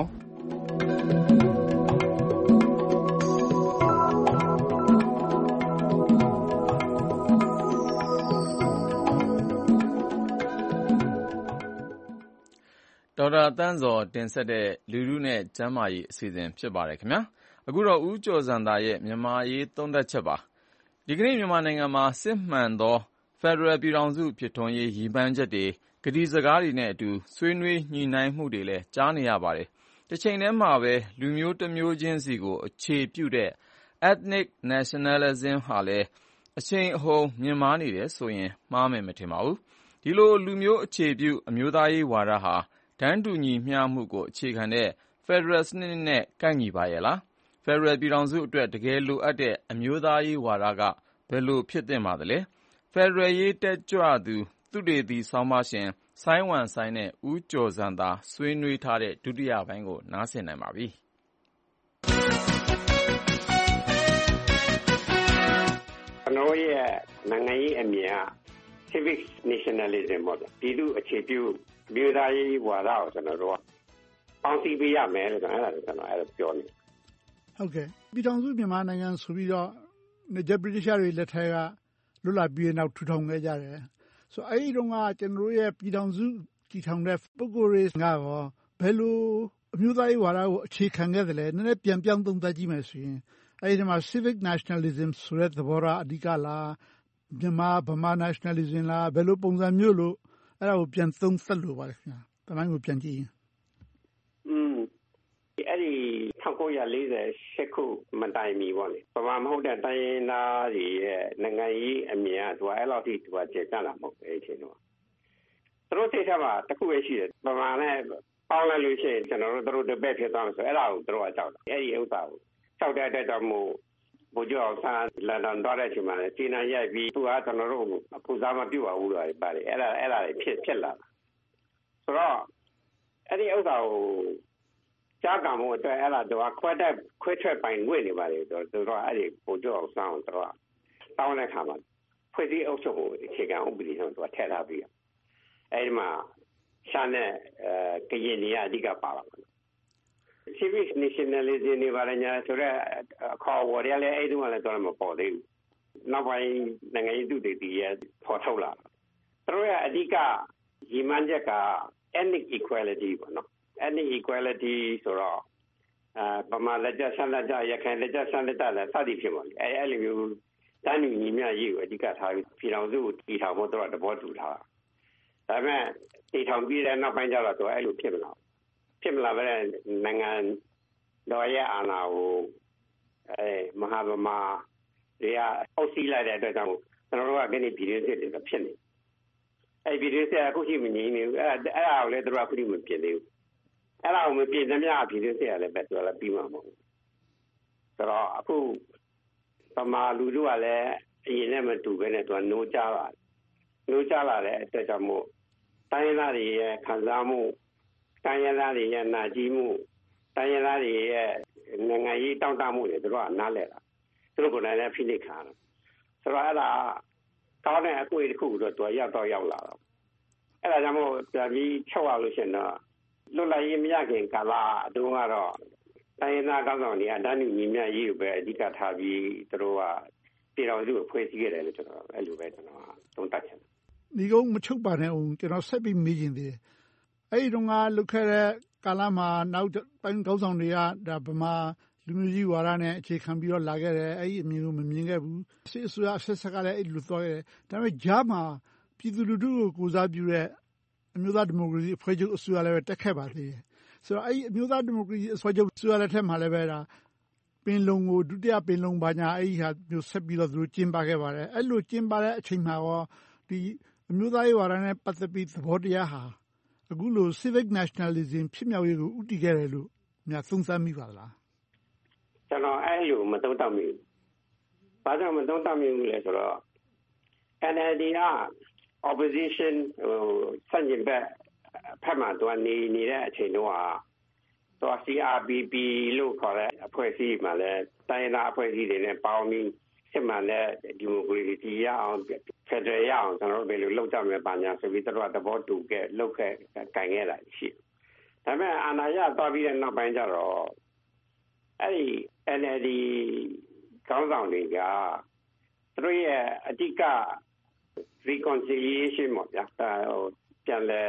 Speaker 2: ဒေါက်တာတန်းဇော်တင်ဆက်တဲ့လူထုနဲ့ကျန်းမာရေးအစီအစဉ်ဖြစ်ပါတယ်ခင်ဗျာအခုတော့ဦးကျော်ဇံသာရဲ့မြန်မာရေးသုံးသပ်ချက်ပါဒီကနေ့မြန်မာနိုင်ငံမှာစစ်မှန်သောဖက်ဒရယ်ပြည်ထောင်စုဖြစ်ထွန်းရေးရည်မှန်းချက်တွေကတိစကားတွေနဲ့အတူဆွေးနွေးညှိနှိုင်းမှုတွေလည်းကြားနေရပါတယ်တစ်ချိန်တည်းမှာပဲလူမျိုးတစ်မျိုးချင်းစီကိုအခြေပြုတဲ့ ethnic nationalism ဟာလည်းအချိန်အဟုန်မြင့်မားနေတယ်ဆိုရင်မှားမယ်မထင်ပါဘူးဒီလိုလူမျိုးအခြေပြုအမျိုးသားရေးဝါဒဟာတန်းတူညီမျှမှုကိုအခြေခံတဲ့ဖက်ဒရယ်စနစ်နဲ့ကိုက်ညီပါရဲ့လားဖက်ဒရယ်ပြည်ထောင်စုအတွက်တကယ်လိုအပ်တဲ့အမျိုးသားရေးဝါဒကဘယ်လိုဖြစ်သင့်ပါသလဲဖက်ဒရယ်ရေးတက်ကြွသူသုတေသီဆောင်းပါးရှင်ဆိုင်းဝမ်ဆိုင်းနဲ့ဦးကျော်ဇံသာဆွေးနွေးထားတဲ့ဒုတိယပိုင်းကိုနားဆင်နိုင်ပါပြီ
Speaker 20: ကျွန်တော်ရဲ့နိုင်ငံရေးအမြင်က civic nationalism ပေါ့ပြည်သူအခြေပြုအမျိုးသားရေးဝါဒကိုကျွန်တော်တို့ကပေါင်းစည်းပေးရမယ်လို့အဲ့ဒါကိုကျွန်တော်အဲ့လိုပြောနေ
Speaker 11: ဟုတ်ကဲ့ပြည်ထောင်စုမြန်မာနိုင်ငံဆိုပြီးတော့နေဂျပတိရှားတွေလက်ထက်ကလွတ်လပ်ပြီးနောက်ထူထောင်ခဲ့ကြတယ်ဆိုအဲ့ဒီတုန်းကကျွန်တော်ရဲ့ပြည်ထောင်စုတည်ထောင်တဲ့ပုဂ္ဂိုလ်တွေကရောဘယ်လိုအမျိုးသားရေးဝါဒကိုအခြေခံခဲ့တယ်လဲနည်းနည်းပြန်ပြောင်းသုံးသပ်ကြည့်မယ်ဆိုရင်အဲ့ဒီမှာ civic nationalism ဆိုတဲ့သဘောထားအဓိကလားဗမာ nationalism လားဘယ်လိုပုံစံမျိုးလို့အဲ့ဒါကိုပြန်သုံးသပ်လို့ပါလေခင်ဗျာတမိုင်းကိုပြန်ကြည့်ရင်
Speaker 20: အဲ့ဒီ1948ခုမတိုင်မီပေါ့လေဗမာမဟုတ်တဲ့တိုင်းရင်းသားတွေရဲ့နိုင်ငံရေးအမြင်ကသူကအဲ့လောက်ထိသူကကျေကျလာမဟုတ်ဘူးအချိန်တော့သူတို့စိတ်ထဲမှာတစ်ခုပဲရှိတယ်ဗမာနဲ့ပေါင်းလိုက်လို့ရှိရင်ကျွန်တော်တို့တပည့်ဖြစ်သွားမှာဆိုအဲ့ဒါကိုသူတို့ကကြောက်တယ်အဲ့ဒီဥစ္စာကိုကြောက်တဲ့အတွက်ကြောင့်မို့ဘုရားအောင်ဆန်းလန်ဒန်သွားတဲ့အချိန်မှာစီနံရိုက်ပြီးသူကကျွန်တော်တို့အပူစားမပြုတ်ပါဘူးလို့ပါတယ်အဲ့ဒါတွေဖြစ်လာဆိုတော့အဲ့ဒီဥစ္စာကိုကြားကံမှုအတွက်အဲ့ဒါတော့ခွဲထွက်ပိုင်ငွေ့နေပါလေဆိုတော့အဲ့ဒီဘုရားအောင်ဆန်းတော့တောင်းတဲ့ခါမှာဖွဲ့စည်းအုပ်ချုပ်မှုအခြေခံဥပဒေဆုံးသူကထည့်ထားပြီးအဲ့ဒီမှာရှာနဲ့ကရင်နေရအဓိကပါပါcivic nationalism နေပါလေညာဆိုတော့ခေါ်ဝေါ်ရလဲအဲ့ဒီမှာလည်းတော့မပေါ်သေးဘူးနောက်ပိုင်းနိုင်ငံရေးသူတွေတည်ရပေါ်ထုတ်လာသူတို့ရဲ့အဓိကရည်မှန်းချက်က ethnic equality ပေါ့နော် ethnic equality ဆိုတော့ဗမာလက်ကျဆန်းလက်ကျရခိုင်လက်ကျဆန်းလက်ကျလည်းစသည်ဖြစ်ပါလေအဲ့လိုမျိုးတန်းညီမျှရေးကိုအဓိကထားပြီးပြည်တော်စုကိုတည်ထောင်ဖို့တော့တဘောတူထားဒါပေမဲ့တည်ထောင်ပြီးတဲ့နောက်ပိုင်းကျတော့သူအဲ့လိုဖြစ်မလာပဲနိုင်ငံတော်ရဲ့အာဏာကိုမဟာဗမာတွေကအောက်စီးလိုက်တဲ့အတွက်ကြောင့်ကျွန်တော်တို့ကကနေပြည်တွင်းစစ်တွေဖြစ်နေအဲ့ပြည်တွင်းစစ်အခုရှိမငြိမ်းနေဘူးအဲ့ဒါကိုလည်းသူတို့ကခုထိမပြင်သေးဘူးအဲ့ဒါကိုမပြင်သမျှပြည်တွင်းစစ်ရလည်းပဲသူကလည်းပြီးမှာမဟုတ်ဘူးဆိုတော့အခုဗမာလူတို့ကလည်းအရင်နဲ့မတူဘဲနဲ့သူကနိုးကြလာတဲ့အတွက်ကြောင့်မို့တိုင်းရင်းသားတွေရဲ့ခံစားမှုတိုင်းရင်းသားတွေရဲ့နာကျင်မှုတိုင်းရင်းသားတွေရဲ့နိုင်ငံရေးတောင့်တမှုတွေသူတို့ကနားလဲတာသူတို့ကလည်းဖိနှိပ်ခံတာဆိုတော့အဲ့ဒါကောင်းတဲ့အကွေတစ်ခုတော့သူရောက်လာတော့အဲ့ဒါကြောင့်မို့ပြန်ပြီးချုပ်ရလို့ရှိရင်တော့လွတ်လပ်ရေးမရခင်ကာလအတွင်းကတော့တိုင်းရင်းသားကောင်းဆောင်တွေကတန်းတူညီမျှရေးကိုပဲအဓိကထားပြီးသူတို့ကပြည်တော်စုကိုဖွဲ့စည်းခဲ့တယ်လို့ကျွန်တော်အဲ့လိုပဲကျွန်တော်သုံးသပ်ချင်တယ်
Speaker 11: ဒီကုန်းမချုပ်ပါနဲ့အောင်ကျွန်တော်ဆက်ပြီးမေးချင်သေးတယ်အဲ့ဒီတုန်းကလုခဲ့တဲ့ကာလမှာနောက်ပိုင်းကောင်းဆောင်တွေကဒါဗမာလူမျိုးကြီးဝါဒနဲ့အခြေခံပြီးတော့လာခဲ့တယ်အဲ့ဒီအမြင်ကိုမမြင်ခဲ့ဘူးစစ်အစိုးရဆက်ဆက်ကလည်းအဲ့လိုသွားခဲ့တယ်ဒါပေမဲ့ဂျားမှာပြည်သူလူထုကိုကိုစားပြုတဲ့အမျိုးသားဒီမိုကရေစီအဖွဲ့ချုပ်အစိုးရလည်းပဲတက်ခဲ့ပါသေးတယ်ဆိုတော့အဲ့ဒီအမျိုးသားဒီမိုကရေစီအဖွဲ့ချုပ်အစိုးရလက်ထက်မှာလည်းပဲဒါပင်လုံကိုဒုတိယပင်လုံဘာညာအဲ့ဒီဟာမျိုးဆက်ပြီးတော့သူတို့ကျင်းပခဲ့ပါတယ်အဲ့လိုကျင်းပတဲ့အချိန်မှာရောဒီအမျိုးသားရေးဝါဒနဲ့ပတ်သက်ပြီးသဘောတရားဟာအခုလို civic nationalism ဖြစ်မြောက်ရေးကိုဥတည်ခဲ့တယ်လို့များသုံးသပ်မိပါသလား
Speaker 20: ကျွန်တော်အဲ့လိုမသုံးသပ်မိဘူး။ဘာကြောင့်မသုံးသပ်မိဘူးလဲဆိုတော့ NLD က opposition စန့်ကျင်ဘက်ဖက်မှာသူကနေနေတဲ့အချိန်တော့သူ CRPP လို့ခေါ်တဲ့အဖွဲ့အစည်းမှာလည်းတိုင်းဒေသအဖွဲ့အစည်းတွေနဲ့ပေါင်းပြီးစစ်မှန်တဲ့ဒီမိုကရေစီရအောင်ဖက်ဒရယ်ရအောင်ကျွန်တော်တို့ဘယ်လိုလုပ်ကြမလဲပါညာဆိုပြီးသူတို့ကသဘောတူခဲ့လုပ်ခဲ့ကင်ခဲ့တာရှိတယ်။ဒါပေမဲ့အာဏာရသွားပြီးတဲ့နောက်ပိုင်းကျတော့အဲ့ဒီ NLD ခေါင်းဆောင်တွေကသူတို့ရဲ့အဓိက reconciliation ပေါ့ဗျာပြန်လဲ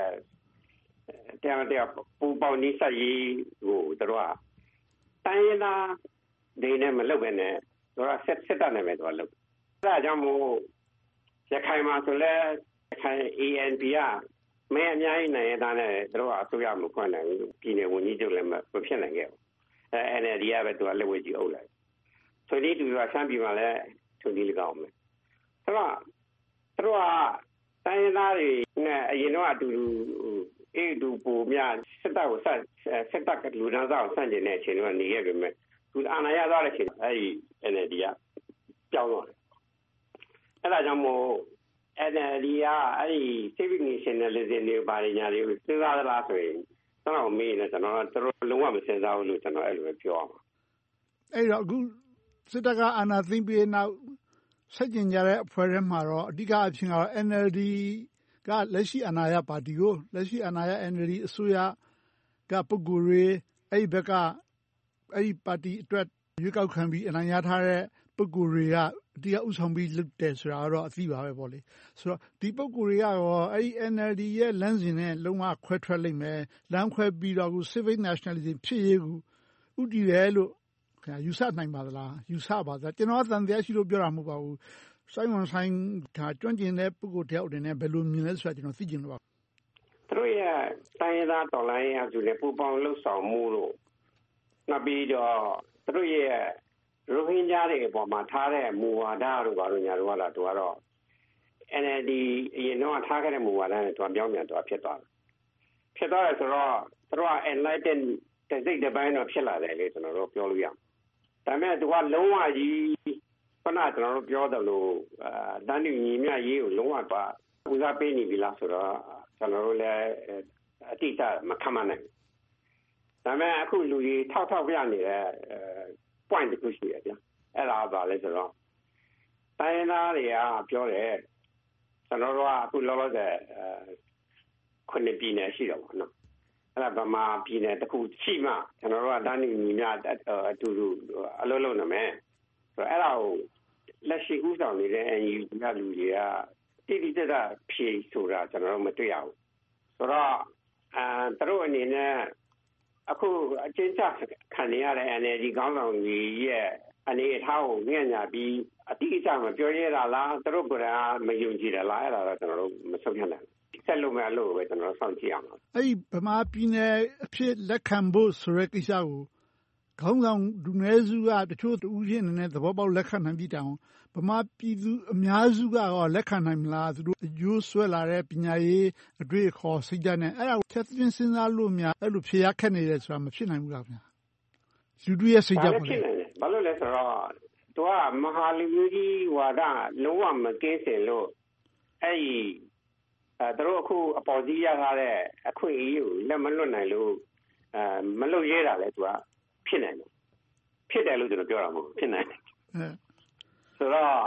Speaker 20: တရားပူပေါင်းနေဆက်ရေးကိုသူတို့ကတိုင်းရင်းသားတွေနဲ့မလုပ်ဘဲနဲ့သူကစစ်တပ်နဲ့ပဲသူကလုပ်အဲဒါကြောင့်မို့ရခိုင်မှာဆိုလဲရခိုင် ANP ကမဲအများကြီးနိုင်ရတဲ့နဲ့သူတို့ကအစိုးရမခွင့်နိုင်ဘူးပြည်နယ်ဝန်ကြီးချုပ်လည်းမဖြစ်နိုင်ခဲ့ဘူးNLD ကပဲသူကလက်ဝဲကြီးအုပ်လိုက်ဆိုဒီသူကဆန်းပြည်မှာလည်းသူဒီ၎င်းမယ်ဆိုတော့သူကတိုင်းရင်းသားတွေနဲ့အရင်တော့အတူတူပုံများစစ်တပ်ကိုစစ်တပ်ကလူဒန်းစားကိုဆန့်ကျင်တဲ့အချိန်ကနေခဲ့ပြီမဲ့သူအာဏာရသွားတဲ့အချိန်အဲဒီ NLD ကပြောင်းသွားတယ်အဲဒါကြောင့်မို့ NLD ကအဲဒီ civic nationalism တွေပါရညာတွေကိုစဉ်းစားသလားဆိုရင်ကျွန်တော်မေးနေကျွန်တော်တို့လုံးဝမစဉ်းစားဘူးလို့ကျွန်တော်အဲ့လိုပဲပြောအောင်
Speaker 11: အဲ့တော့အခုစစ်တပ်ကအာဏာသိမ်းပြီးနောက်ဆက်ကျင်ကြတဲ့အဖွဲ့ထဲမှာတော့အဓိကအဖြစ်ကတော့ NLD ကလက်ရှိအာဏာရပါတီကိုလက်ရှိအာဏာရ NLD အစိုးရကပုဂ္ဂိုလ်တွေအဲ့ဒီဘက်ကအဲ့ဒီပါတီအတွက်ရွေးကောက်ခံပြီးအနိုင်ရထားတဲ့ပုဂ္ဂိုလ်တွေကအဓိကဥဆောင်ပြီးလုပ်တယ်ဆိုတာတော့အသိပါပဲပေါ့လေဆိုတော့ဒီပုဂ္ဂိုလ်တွေကရောအဲ့ဒီ NLD ရဲ့လမ်းစဉ်နဲ့လုံးဝခွဲထွက်လိမ့်မယ်လမ်းခွဲပြီးတော့ civic nationalism ဖြစ်ရေးကိုဥတည်တယ်လို့ခင်ဗျာယူဆနိုင်ပါသလားယူဆပါသလားကျွန်တော်ကတန်တရားရှိလို့ပြောတာမဟုတ်ပါဘူးစိုင်းဝန်ဆိုင်ဒါကျွမ်းကျင်တဲ့ပုဂ္ဂိုလ်တယောက်အနေနဲ့ဘယ်လိုမြင်လဲဆိုတာကျွန်တော်သိချင်လို့ပါ
Speaker 20: သူတို့ရဲ့တိုင်းရင်းသားတော်လှန်ရေးအစုနဲ့ပူးပေါင်းလှုပ်ဆောင်မှုလို့နောက်ပြီးတော့သူတို့ရဲ့ရိုဟင်ဂျာတွေအပေါ်မှာထားတဲ့မူဝါဒတို့ဘာလို့ညာတို့ကတော့သူကတော့ NLD အရင်တော့ထားခဲ့တဲ့မူဝါဒနဲ့သူကပြောင်းပြန်သူကဖြစ်သွားတယ်ဆိုတော့သူတို့က enlighten တဲ့စိတ်တစ်ပိုင်းတော့ဖြစ်လာတယ်လေကျွန်တော်တို့ပြောလို့ရအောင်ဒါပေမဲ့သူကလုံးဝကြီးခုနကျွန်တော်တို့ပြောတယ်လို့တန်းတူညီမျှရေးကိုလုံးဝပါဦးစားပေးနေပြီလားဆိုတော့ကျွန်တော်တို့လည်းအတိအကျမခံမနိုင်ဒါပေမဲ့အခုလူကြီးထောက်ပြနေတဲ့ point တစ်ခုရှိတယ်ဗျာအဲ့ဒါပါလဲဆိုတော့တိုင်းရင်းသားတွေကပြောတယ်ကျွန်တော်တို့ကအခုလောလောဆယ်ခုနှစ်ပြည်နယ်ရှိတော့ဗောနော်အဲ့ဒါဗမာပြည်နယ်တစ်ခုရှိမှကျွန်တော်တို့ကတန်းတူညီမျှအတူတူအလုပ်လုပ်နေမယ်ဆိုတော့အဲ့ဒါကိုလက်ရှိဥဆောင်နေတဲ့ NUG ကလူတွေကတိတိကျကျဖြေဆိုတာကျွန်တော်တို့မတွေ့ရဘူးဆိုတော့သူတို့အနေနဲ့အခုအချင်းချခံနေရတဲ့ NLD ခေါင်းဆောင်ကြီးရဲ့အနေအထားကိုညံ့ညာပြီးအတိအကျမပြောရတာလားသူတို့ကမယုံကြည်တယ်လားအဲ့ဒါတော့ကျွန်တော်တို့မဆုံးဖြတ်နိုင်ဘူးဆက်လို့မရလို့ပဲကျွန်တော်တို့စောင့်ကြည့်အောင်ပါ
Speaker 11: အဲ့ဒီဗမာပြည်နယ်အဖြစ်လက်ခံဖို့ဆိုတဲ့ကိစ္စကိုခေါင်းဆောင်လူနည်းစုကတချို့တူးချင်းအနေနဲ့သဘောပေါက်လက်ခံနိုင်ပြီးတောင်ဗမာပြည်သူအများစုကရောလက်ခံနိုင်မလားသူတို့အကျိုးဆွဲလာတဲ့ပညာရေးအတွေ့အခေါ်စိတ်ဓာတ်နဲ့အဲ့ဒါကိုချက်ချင်းစဉ်းစားလို့များအဲ့လိုဖြေရခက်နေတယ်ဆိုတာမဖြစ်နိုင်ဘူးလားခင်ဗျာလူတွေရဲ့စိတ်ဓာတ်
Speaker 20: ပေါ့လေဘာလို့လဲဆိုတော့သူကမဟာလူမျိုးကြီးဝါဒလုံးဝမကင်းစင်လို့အဲ့ဒီသူတို့အခုအပေါ်ကြီးရထားတဲ့အခွင့်အရေးကိုလက်မလွတ်နိုင်လို့မလုပ်ရဲတာလဲသူကဖြစ်နိုင်တယ်ဖြစ်တယ်လို့ကျွန်တော်ပြောတာမဟုတ်ဖြစ်နိုင်တယ်ဆိုတော့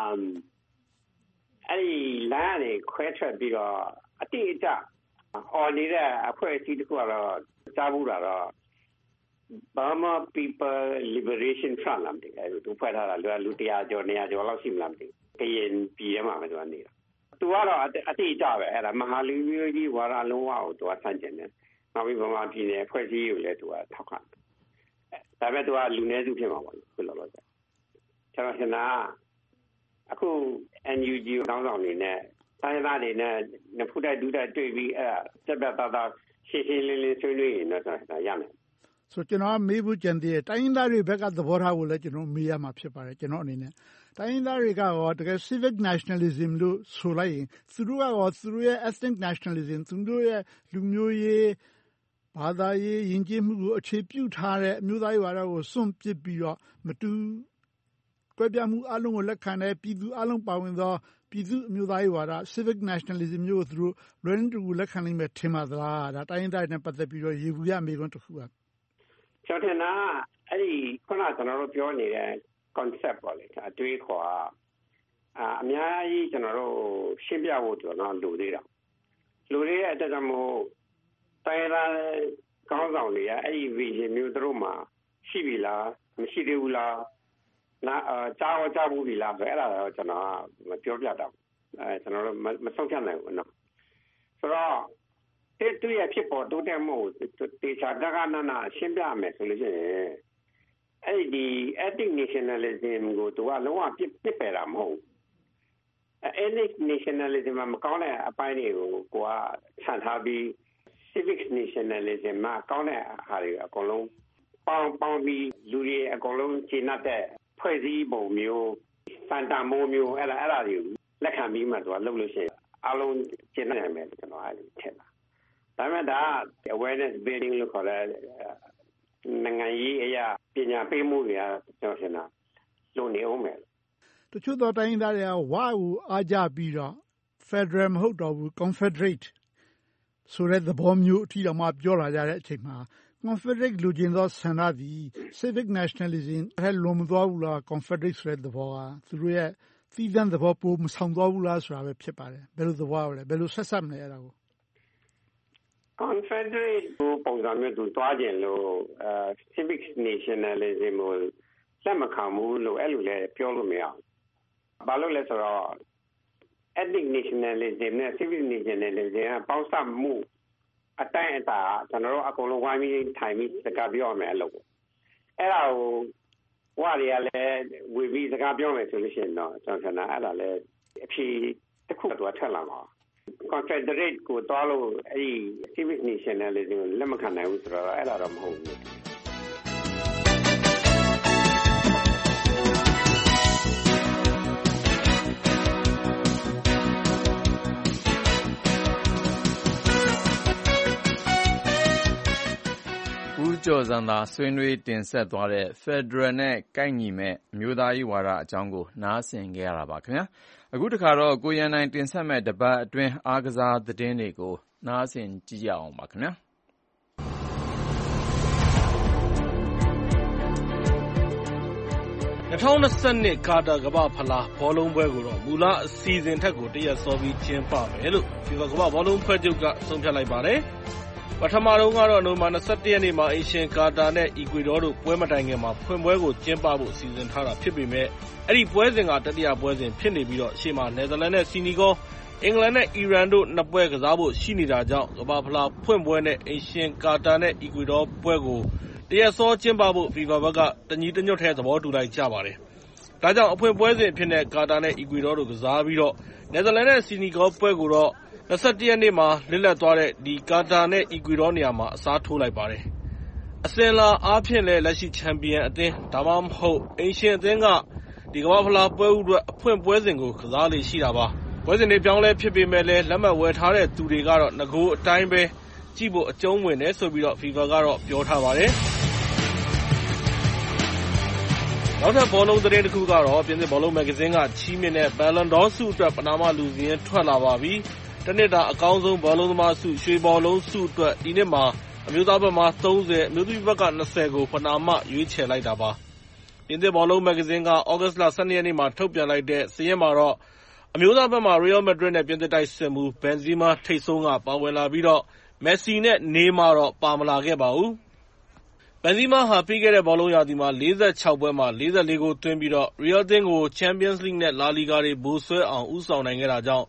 Speaker 20: အဲ့ဒီလမ်းကနေခွဲထွက်ပြီးတော့အတိအကျအော်နေတဲ့အဖွဲ့အစည်းတခုကတော့ကြားဘူးတာတော့ Burma People Liberation Front လားမသိဘူးသူဖွဲ့ထားတာလူ100ကျော်200ကျော်လောက်ရှိမလားမသိဘူးကရင်ပြည်ထဲမှာပဲသူကနေတာသူကတော့အတိအကျပဲအဲ့ဒါမဟာလူမျိုးကြီးဝါဒလုံးဝကိုသူကဆန့်ကျင်တယ်နောက်ပြီးဗမာပြည်နယ်ဖွဲ့စည်းရေးကိုလည်းသူကထောက်ခံတယ်ဒါပေမဲ့သူကလူနည်းစုဖြစ်မှာပေါ့ခုလောလောဆယ်ကျွန်တော်ရှင်းတာအခု NUG တောင်းဆောင်နေနဲ့တိုင်းသားတွေနဲ့နှစ်ဖူးတိုက်ဒူးတိုက်တွေ့ပြီးအဲ့ဒါပြတ်ပြတ်သားသားရှင်းရှင်းလင်းလင်းဆွေးနွေးရင်တော့ရမယ်
Speaker 11: ဆိုကျွန်တော်မေးဖို့ကြံသေးတယ်တိုင်းရင်းသားတွေဘက်ကသဘောထားကိုလည်းကျွန်တော်မေးရမှာဖြစ်ပါတယ်ကျွန်တော်အနေနဲ့တိုင်းရင်းသားတွေကရောတကယ် civic nationalism လို့ဆိုလိုက်ရင်သူတို့ကရောသူတို့ရဲ့ ethnic nationalism သူတို့ရဲ့လူမျိုးရေးဘာသာရေးယဉ်ကျေးမှုကိုအခြေပြုထားတဲ့အမျိုးသားရေးဝါဒကိုစွန့်ပစ်ပြီးတော့မတူကွဲပြားမှုအလုံးကိုလက်ခံတဲ့ပြည်သူအလုံးပါဝင်သောပြည်သူအမျိုးသားရေးဝါဒ civic nationalism မျိုးကိုသူတို့လွယ်တူလက်ခံနိုင်မယ်ထင်ပါသလားဒါတိုင်းရင်းသားတွေနဲ့ပတ်သက်ပြီးတော့ရေဘူးရမေးခွန်းတစ်ခုပါ
Speaker 20: ကျွန်တော်နာအဲ့ဒီခုနကကျွန်တော်တို့ပြောနေတဲ့ concept ပေါ့လေအတွေးခေါ်အများကြီးကျွန်တော်တို့ရှင်းပြဖို့ကျွန်တော်လိုသေးတာလိုသေးတဲ့အတက်ကြောင့်မို့တိုင်းသားကောင်းဆောင်တွေကအဲ့ဒီ vision မျိုးတို့မှရှိပြီလားမရှိသေးဘူးလားကြားဘူးပြီလားဆိုအဲ့ဒါတော့ကျွန်တော်မပြောပြတော့ကျွန်တော်တို့မဆုံးဖြတ်နိုင်ဘူးနော်ဆိုတော့တူရဖြစ်ပေါ်တိုးတက်မှုတေချာတက္ကနာရှင်းပြမယ်ဆိုလို့ရှိရင်အဲ့ဒီ ethnic nationalism ကိုသူကလုံးဝပြစ်ပယ်တာမဟုတ် ethnic nationalism မှာမကောင်းတဲ့အပိုင်းတွေကိုကိုကဆန့်ထားပြီး civic nationalism မှာကောင်းတဲ့ဟာတွေအကုန်လုံးပေါင်းပြီးလူတွေအကုန်လုံးရှင်းတဲ့ဖွဲ့စည်းပုံမျိုးစံတန်မိုးမျိုးအဲ့ဒါတွေကိုလက်ခံပြီးမှသူကလုပ်လို့ရှိရင်အလုံးရှင်းနိုင်မယ်လို့ကျွန်တော်အဲ့လိုထင်တာဒါပေမဲ့ဒါ awareness building လို့ခေါ်တဲ့နိုင်ငံရေးအရာပညာပေးမှုတွေကကျွန်တော်ရှင်းတာလုံနေအောင်မယ်
Speaker 11: တချို့သောတိုင်းရင်းသားတွေကဝါကိုအားကြပြီးတော့ Federal မဟုတ်တော့ဘူး Confederate ဆိုတဲ့သဘောမျိုးအထိတော့မှပြောလာကြတဲ့အချိန်မှာ Confederate လူချင်းသောဆန္ဒသည် Civic Nationalism ထဲလွန်မသွားဘူးလား Confederate ဆိုတဲ့သဘောကသူတို့ရဲ့သီးသန့်သဘောပိုမဆောင်သွားဘူးလားဆိုတာပဲဖြစ်ပါတယ်ဘယ်လိုသဘောလဲဘယ်လိုဆက်စပ်မလဲအဲ့ဒါကို
Speaker 20: Confederate ပုံစံမျိုးသူတွားကျင်လို့civic nationalism ကိုလက်မခံဘူးလို့အဲ့လိုလည်းပြောလို့မရဘူး။ဘာလို့လဲဆိုတော့ ethnic nationalism နဲ့ civic nationalism ကပေါင်းစပ်မှုအတိုင်းအတာကျွန်တော်တို့အကုန်လုံးဝိုင်းပြီးထိုင်ပြီးစကားပြောရမယ်လို့အဲ့ဒါကိုဝါတွေကလည်းဝေပြီးစကားပြောမယ်ဆိုလို့ရှိရင်တော့ကျွန်တော်ကအဲ့ဒါလည်းအဖြေတစ်ခုတော့ထက်လာမှာConfederate ကိုတွားလို့အဲ့ဒီ civic nationalism လက်မခံနိုင်ဘူးဆိုတော့အဲ့ဒါတော့မဟုတ်ဘူး
Speaker 2: ဦးကျော်ဇံသာဆွေးနွေးတင်ဆက်သွားတဲ့ Federal နဲ့ကိုက်ညီမဲ့အမျိုးသားရေးဝါဒအကြောင်းကိုနားဆင်ခဲ့ရတာပါခင်ဗျာအခုတခါတော့ကိုရန်နိုင်တင်ဆက်မဲ့တပတ်အတွင်းအားကစားသတင်းတွေကိုနားဆင်ကြည့်ရအောင်ပါခင်ဗျာ
Speaker 5: 2022ကာတာကမ္ဘာဖလားဘောလုံးပွဲကိုတော့မူလအစီအစဉ်ထက်ကိုတရက်စောပြီးကျင်းပမယ်လို့ FIFA ကမ္ဘာဘောလုံးဖွဲ့ချုပ်ကဆုံးဖြတ်လိုက်ပါတယ်ပထမဆုံးကတော့နိုဝင်ဘာ21ရက်နေ့မှာအင်ရှင်ကာတာနဲ့အီကွေဒေါတို့ပွဲမတိုင်ခင်မှာဖွင့်ပွဲကိုကျင်းပဖို့စီစဉ်ထားတာဖြစ်ပေမဲ့အဲ့ဒီပွဲစဉ်ကတတိယပွဲစဉ်ဖြစ်နေပြီးတော့ရှေ့မှာနယ်သာလန်နဲ့စီနီဂေါအင်္ဂလန်နဲ့အီရန်တို့နှစ်ပွဲကစားဖို့ရှိနေတာကြောင့်ကမ္ဘာဖလားဖွင့်ပွဲနဲ့အင်ရှင်ကာတာနဲ့အီကွေဒေါပွဲကိုတရက်စောကျင်းပဖို့ FIFA ဘက်ကတညီတညွတ်ထဲသဘောတူလိုက်ကြပါတယ်။ဒါကြောင့်အဖွင့်ပွဲစဉ်အဖြစ်နဲ့ကာတာနဲ့အီကွေဒေါတို့ကစားပြီးတော့နယ်သာလန်နဲ့စီနီဂေါပွဲကိုတော့21ရက်နေ့မှာလစ်လပ်သွားတဲ့ဒီကာတာနဲ့အီကွေဒေါနေရာမှာအစားထိုးလိုက်ပါတယ်။အစဉ်လာအားဖြင့်လည်းလက်ရှိချန်ပီယံအသင်းဒါမှမဟုတ်အင်ရှင်အသင်းကဒီကမ္ဘာဖလားပွဲဥအတွက်အဖွင့်ပွဲစဉ်ကိုကစားလေရှိတာပါ။ပွဲစဉ်တွေပြောင်းလဲဖြစ်ပေမဲ့လည်းလက်မှတ်ဝယ်ထားတဲ့သူတွေကတော့ငကိုအတိုင်းပဲကြည့်ဖို့အကျုံးဝင်တယ်ဆိုပြီးတော့ FIFA ကတော့ပြောထားပါတယ်။နောက်ထပ်ဘောလုံးသတင်းတစ်ခုကတော့ပြင်သစ်ဘောလုံးမဂ္ဂဇင်းကချီးမြှင့်တဲ့ Ballon d'Or ဆုအတွက်ပနာမလူစည်းရင်းထွက်လာပါပြီ။တနှစ်တာအကောင်းဆုံးဘောလုံးသမားဆုရွှေဘောလုံးဆုအတွက်ဒီနှစ်မှာအမျိုးသားဘက်မှာ30အမျိုးသမီးဘက်က20ကိုပနာမရွေးချယ်လိုက်တာပါ။ပြင်သစ်ဘောလုံးမဂ္ဂဇင်းကဩဂတ်စ်လ12ရက်နေ့မှာထုတ်ပြန်လိုက်တဲ့စာရင်းမှာတော့အမျိုးသားဘက်မှာ Real Madrid နဲ့ပြင်သစ်တိုက်စစ်မှူး Benzema ထိပ်ဆုံးကပါဝင်လာပြီးတော့ Messi နဲ့ Neymar တော့ပါမလာခဲ့ပါဘူး။ Benzema ဟာပြီးခဲ့တဲ့ဘောလုံးရာသီမှာ46ပွဲမှာ44ဂိုးသွင်းပြီးတော့ Real အသင်းကို Champions League နဲ့ La Liga တွေဗိုလ်စွဲအောင်ဦးဆောင်နိုင်ခဲ့တာကြောင့်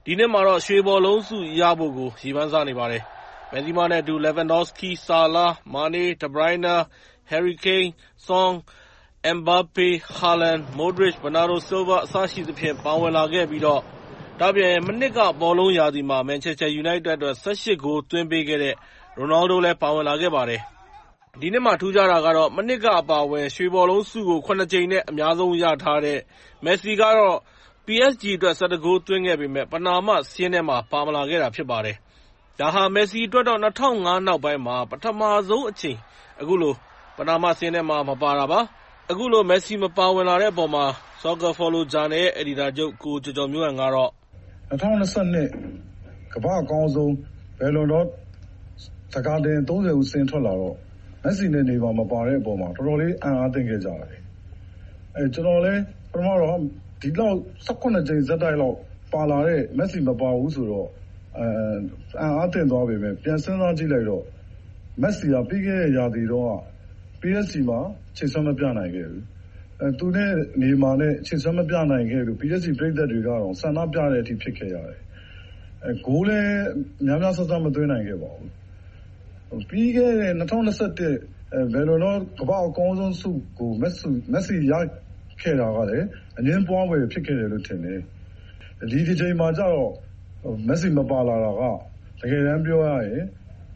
Speaker 5: ဒီနှစ်မှာတော့ရွှေဘောလုံးဆုရဖို့ကိုရည်မှန်းစားနေပါတယ်။ မက်ဆီမာနဲ့အတူ Lewandowski, Salah, Mane, De Bruyne, Harry Kane, Son, Mbappe, Haaland, Modric, Bernardo Silva အစရှိသဖြင့်ပါဝင်လာခဲ့ပြီးတော့ဒါပြင်မနှစ်ကဘောလုံးရာသီမှာ Manchester United အတွက်18ဂိုးသွင်းပေးခဲ့တဲ့ Ronaldo လည်းပါဝင်လာခဲ့ပါတယ်။ဒီနှစ်မှာထူးခြားတာကတော့မနှစ်ကအပါအဝင်ရွှေဘောလုံးဆုကို9ကြိမ်နဲ့အများဆုံးရထားတဲ့ Messi ကတော့ PSG အတွက်17ဂိုးသွင်းခဲ့ပေမဲ့ပနာမစာရင်းထဲမှာပါမလာခဲ့တာဖြစ်ပါတယ်။ဒါဟာ Messi အတွက်တော့2005နောက်ပိုင်းမှာပထမဆုံးအချိန်အခုလိုပနာမစာရင်းထဲမှာမပါတာပါ။အခုလို Messi မပါဝင်လာတဲ့အပေါ်မှာ Soccer Follow Journal ရဲ့အယ်ဒီတာချုပ်ကိုကျော်ကျော်မျိုးဟန်ကတော့
Speaker 10: 2022ကမ္ဘာအကောင်းဆုံးဘယ်လိုတော့စကားတင်30ဦးဆင်းထွက်လာတော့မက်ဆီနဲ့နေပါမပါတဲ့အပေါ်မှာတော်တော်လေးအံ့အားသင့်ခဲ့ကြတယ်။ကျွန်တော်လည်းပထမတော့ဒီလောက်18ကြိမ်ဇက်တိုက်လောက်ပါလာတဲ့မက်ဆီမပါဘူးဆိုတော့အံ့အားသင့်သွားပေမဲ့ပြန်စဉ်းစားကြည့်လိုက်တော့မက်ဆီကပြီးခဲ့တဲ့ရာသီတော့ PSG မှာချိန်ဆမပြနိုင်ခဲ့ဘူး။သူနဲ့နေမာနဲ့ချိန်ဆမပြနိုင်ခဲ့လို့ PSG ပြည်သက်တွေကတော့ဆန္ဒပြတဲ့အထိဖြစ်ခဲ့ရတယ်။ဂိုးလည်းများများဆဆမသွင်းနိုင်ခဲ့ပါဘူး။ပြီးခဲ့တဲ့2021ဘယ်လိုတော့ကမ္ဘာအကောင်းဆုံးဆုကိုမက်ဆီရခဲ့တာကလည်းအငင်းပွားပွဲဖြစ်ခဲ့တယ်လို့ထင်တယ်။ဒီတစ်ချိန်မှာကျတော့မက်ဆီမပါလာတာကတကယ်တမ်းပြောရရင်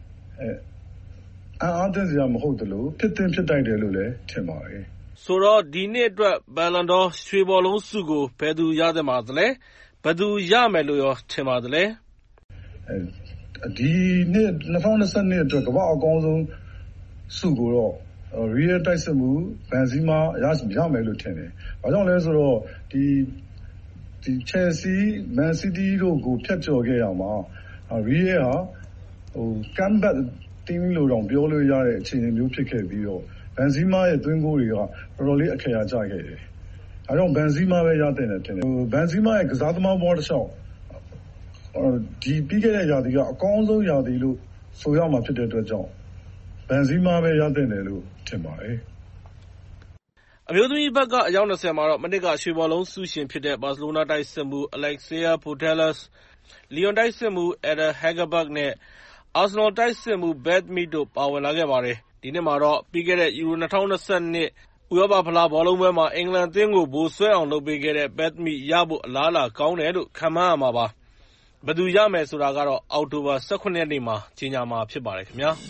Speaker 10: အားသက်စရာမဟုတ်တယ်လို့ဖြစ်တင်ဖြစ်တိုက်တယ်လို့လည်းထင်ပါတယ်
Speaker 5: ။ဆိုတော့ဒီနှစ်အတွက် Ballon d'Or ရွှေဘောလုံးဆုကိုဘယ်သူရသင့်ပါသလဲ။ဘယ်သူရမယ်လို့ရောထင်ပါသလဲ
Speaker 10: ။ဒီနှစ်2022အတွက်ကမ္ဘာအကောင်းဆုံးဆုကိုတော့Real တိုက်စစ်မှုဘန်ဇီမာရမယ်လို့ထင်တယ်။ဘာကြောင့်လဲဆိုတော့ဒီ Chelsea, Man City တို့ကိုဖျက်ချော်ခဲ့ရမှာReal ဟာcomeback team လို့တောင်ပြောလို့ရတဲ့အခြေအနေမျိုးဖြစ်ခဲ့ပြီးတော့ဘန်ဇီမာရဲ့သွင်းဂိုးတွေကတော်တော်လေးအခရာကျခဲ့တယ်။အဲကြောင့်ဘန်ဇီမာပဲရတဲ့တယ်ထင်တယ်။ဘန်ဇီမာရဲ့ကစားသမားဘောတစ်လျှောက်ဒီပြီးခဲ့တဲ့ရာသီကအကောင်းဆုံးရာသီလို့ဆိုရမှာဖြစ်တဲ့အတွက်ကြောင့်ဘန်ဇီမာပဲရတဲ့တယ်လို့ထင်ပါတယ်
Speaker 5: ။အမျိုးသမီးဘက်ကအယောက်20မှာတော့မနစ်ကရွှေဘောလုံးဆုရှင်ဖြစ်တဲ့ဘာစီလိုနာတိုက်စစ်မှု Alexia Putellas, Lyon တိုက်စစ်မှု Eder Hegerberg နဲ့ Arsenal တိုက်စစ်မှု Beth Mead တို့ပါဝင်လာခဲ့ပါတယ်။ဒီနှစ်မှာတော့ပြီးခဲ့တဲ့Euro 2022ဥရောပဖလားဘောလုံးပွဲမှာအင်္ဂလန်အသင်းကိုဗိုလ်စွဲအောင်လုပ်ပေးခဲ့တဲ့ Beth Mead ရဖို့အလားအလာကောင်းတယ်လို့ခန့်မှန်းရမှာပါ။ဘယ်သူရမယ်ဆိုတာကတော့အောက်တိုဘာ18ရက်နေ့မှာကြေညာမှာဖြစ်ပါတယ်ခင်ဗျာ။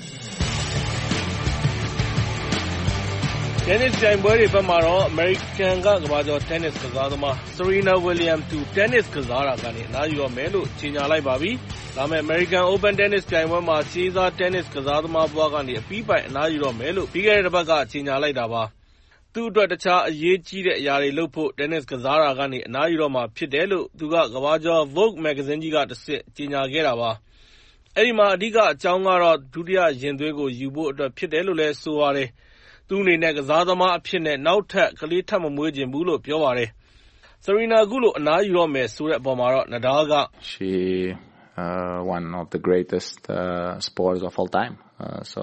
Speaker 5: တင်းနစ်ပြိုင်ပွဲတွေဘက်မှာတော့အမေရိကန်ကကမ္ဘာကျော်တင်းနစ်ကစားသမား Serena Williams သူတင်းနစ်ကစားတာကနေအနားယူတော့မယ်လို့ကြေညာလိုက်ပါပြီ။ဒါပေမဲ့ American Open တင်းနစ်ပြိုင်ပွဲမှာရှေးစားတင်းနစ်ကစားသမားဘွားကနေအပြီးပိုင်အနားယူတော့မယ်လို့ပြီးခဲ့တဲ့တစ်ပတ်ကကြေညာလိုက်တာပါ။သူ့အတွက်တခြားအရေးကြီးတဲ့အရာတွေလုပ်ဖို့တင်းနစ်ကစားတာကနေအနားယူတော့မှာဖြစ်တယ်လို့သူကကမ္ဘာကျော် Vogue မဂ္ဂဇင်းကြီးကတစ်ဆင့်ကြေညာခဲ့တာပါ။အဲဒီမှာအဓိကအကြောင်းကတော့ဒုတိယရင်သွေးကိုယူဖို့အတွက်ဖြစ်တယ်လို့လည်းဆိုပါတယ်။သူ့အနေနဲ့ကစားသမားအဖြစ်နဲ့နောက်ထပ်ကလေးထပ်မမွေးချင်ဘူးလို့ပြောပါတယ်။ Serena အခုလိုအနားယူတော့မယ်ဆိုတဲ့အပေါ်မှာတော့ Nadal က
Speaker 6: She one of the greatest sports of all time. So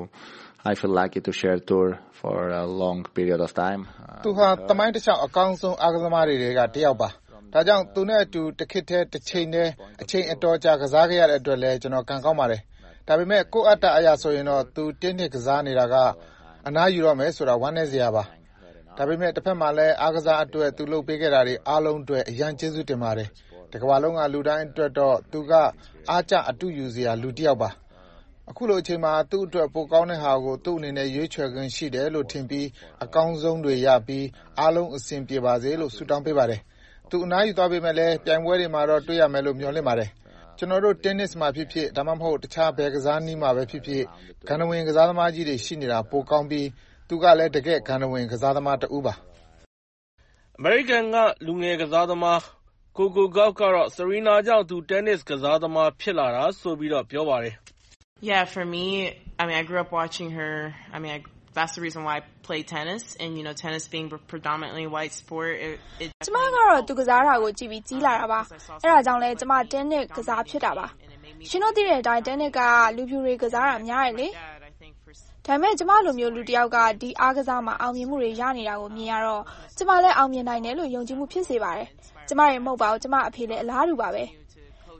Speaker 6: I feel lucky to share tour for a long period of time.
Speaker 22: သူဟာသမိုင်းတစ်လျှောက်အကောင်းဆုံးအားကစားသမားတွေကတယောက်ပါ။ဒါကြောင့်သူနဲ့အတူတစ်ခေတ်တည်းတစ်ချိန်တည်းအချိန်အတော်ကြာကစားခဲ့ရတဲ့အတွက်လည်းကျွန်တော်ကံကောင်းပါတယ်။ဒါပေမဲ့ကိုယ့်အတ္တအရာဆိုရင်တော့သူတင်းနစ်ကစားနေတာကအနားယူတော့မယ်ဆိုတာဝမ်းနည်းစရာပါ။ဒါပေမဲ့တစ်ဖက်မှာလည်းအားကစားအတွက်သူလုပ်ပေးခဲ့တာတွေအားလုံးအတွက်အရန်ကျေးဇူးတင်ပါတယ်။တစ်ကမ္ဘာလုံးကလူတိုင်းအတွက်တော့သူကအားကျအတူယူစရာလူတစ်ယောက်ပါ။အခုလိုအချိန်မှာသူ့အတွက်ပိုကောင်းတဲ့ဟာကိုသူ့အနေနဲ့ရွေးချယ်ခွင့်ရှိတယ်လို့ထင်ပြီးအကောင်းဆုံးတွေရပြီးအားလုံးအဆင်ပြေပါစေလို့ဆုတောင်းပေးပါတယ်။သူအနားယူသွားပေမဲ့လည်းပြိုင်ပွဲတွေမှာတော့တွေ့ရမယ်လို့မျှော်လင့်ပါတယ်။ကျွန်တော်တို့တင်းနစ်မှာဖြစ်ဖြစ်ဒါမှမဟုတ်တခြားဘယ်ကစားနည်းမှာပဲဖြစ်ဖြစ်ဂန္ဓဝင်ကစားသမားကြီးတွေရှိနေတာပိုကောင်းပြီးသူကလည်းတကယ့်ဂန္ဓဝင်ကစားသမားတဦးပါ
Speaker 5: ။ American ကလူငယ်ကစားသမား Coco Gauff ကတော့ Serena ကြောင့်သူတင်းနစ်ကစားသမားဖြစ်လာတာဆိုပြီးတော့ပြောပါတယ်
Speaker 23: ။ Yeah, for me, I mean, I grew up watching her. I mean, that's the reason why I play tennis, and tennis being predominantly white sport.
Speaker 24: ကျမကတော့သူကစားတာကိုကြည့်ပြီးကြီးလာတာပါ။အဲဒါကြောင့်လဲကျမတင်းနစ်ကစားဖြစ်တာပါ။ရှင်တို့သိတဲ့အတိုင်းတင်းနစ်ကလူဖြူတွေကစားတာများတယ်လေ။ဒါပေမဲ့ကျမလိုမျိုးလူတစ်ယောက်ကဒီအားကစားမှာအောင်မြင်မှုတွေရနေတာကိုမြင်ရတော့ကျမလည်းအောင်မြင်နိုင်တယ်လို့ယုံကြည်မှုဖြစ်စေပါတယ်။ကျမရဲ့မဟုတ်ပါဘူးကျမအဖေလည်းအလားတူပါပဲ။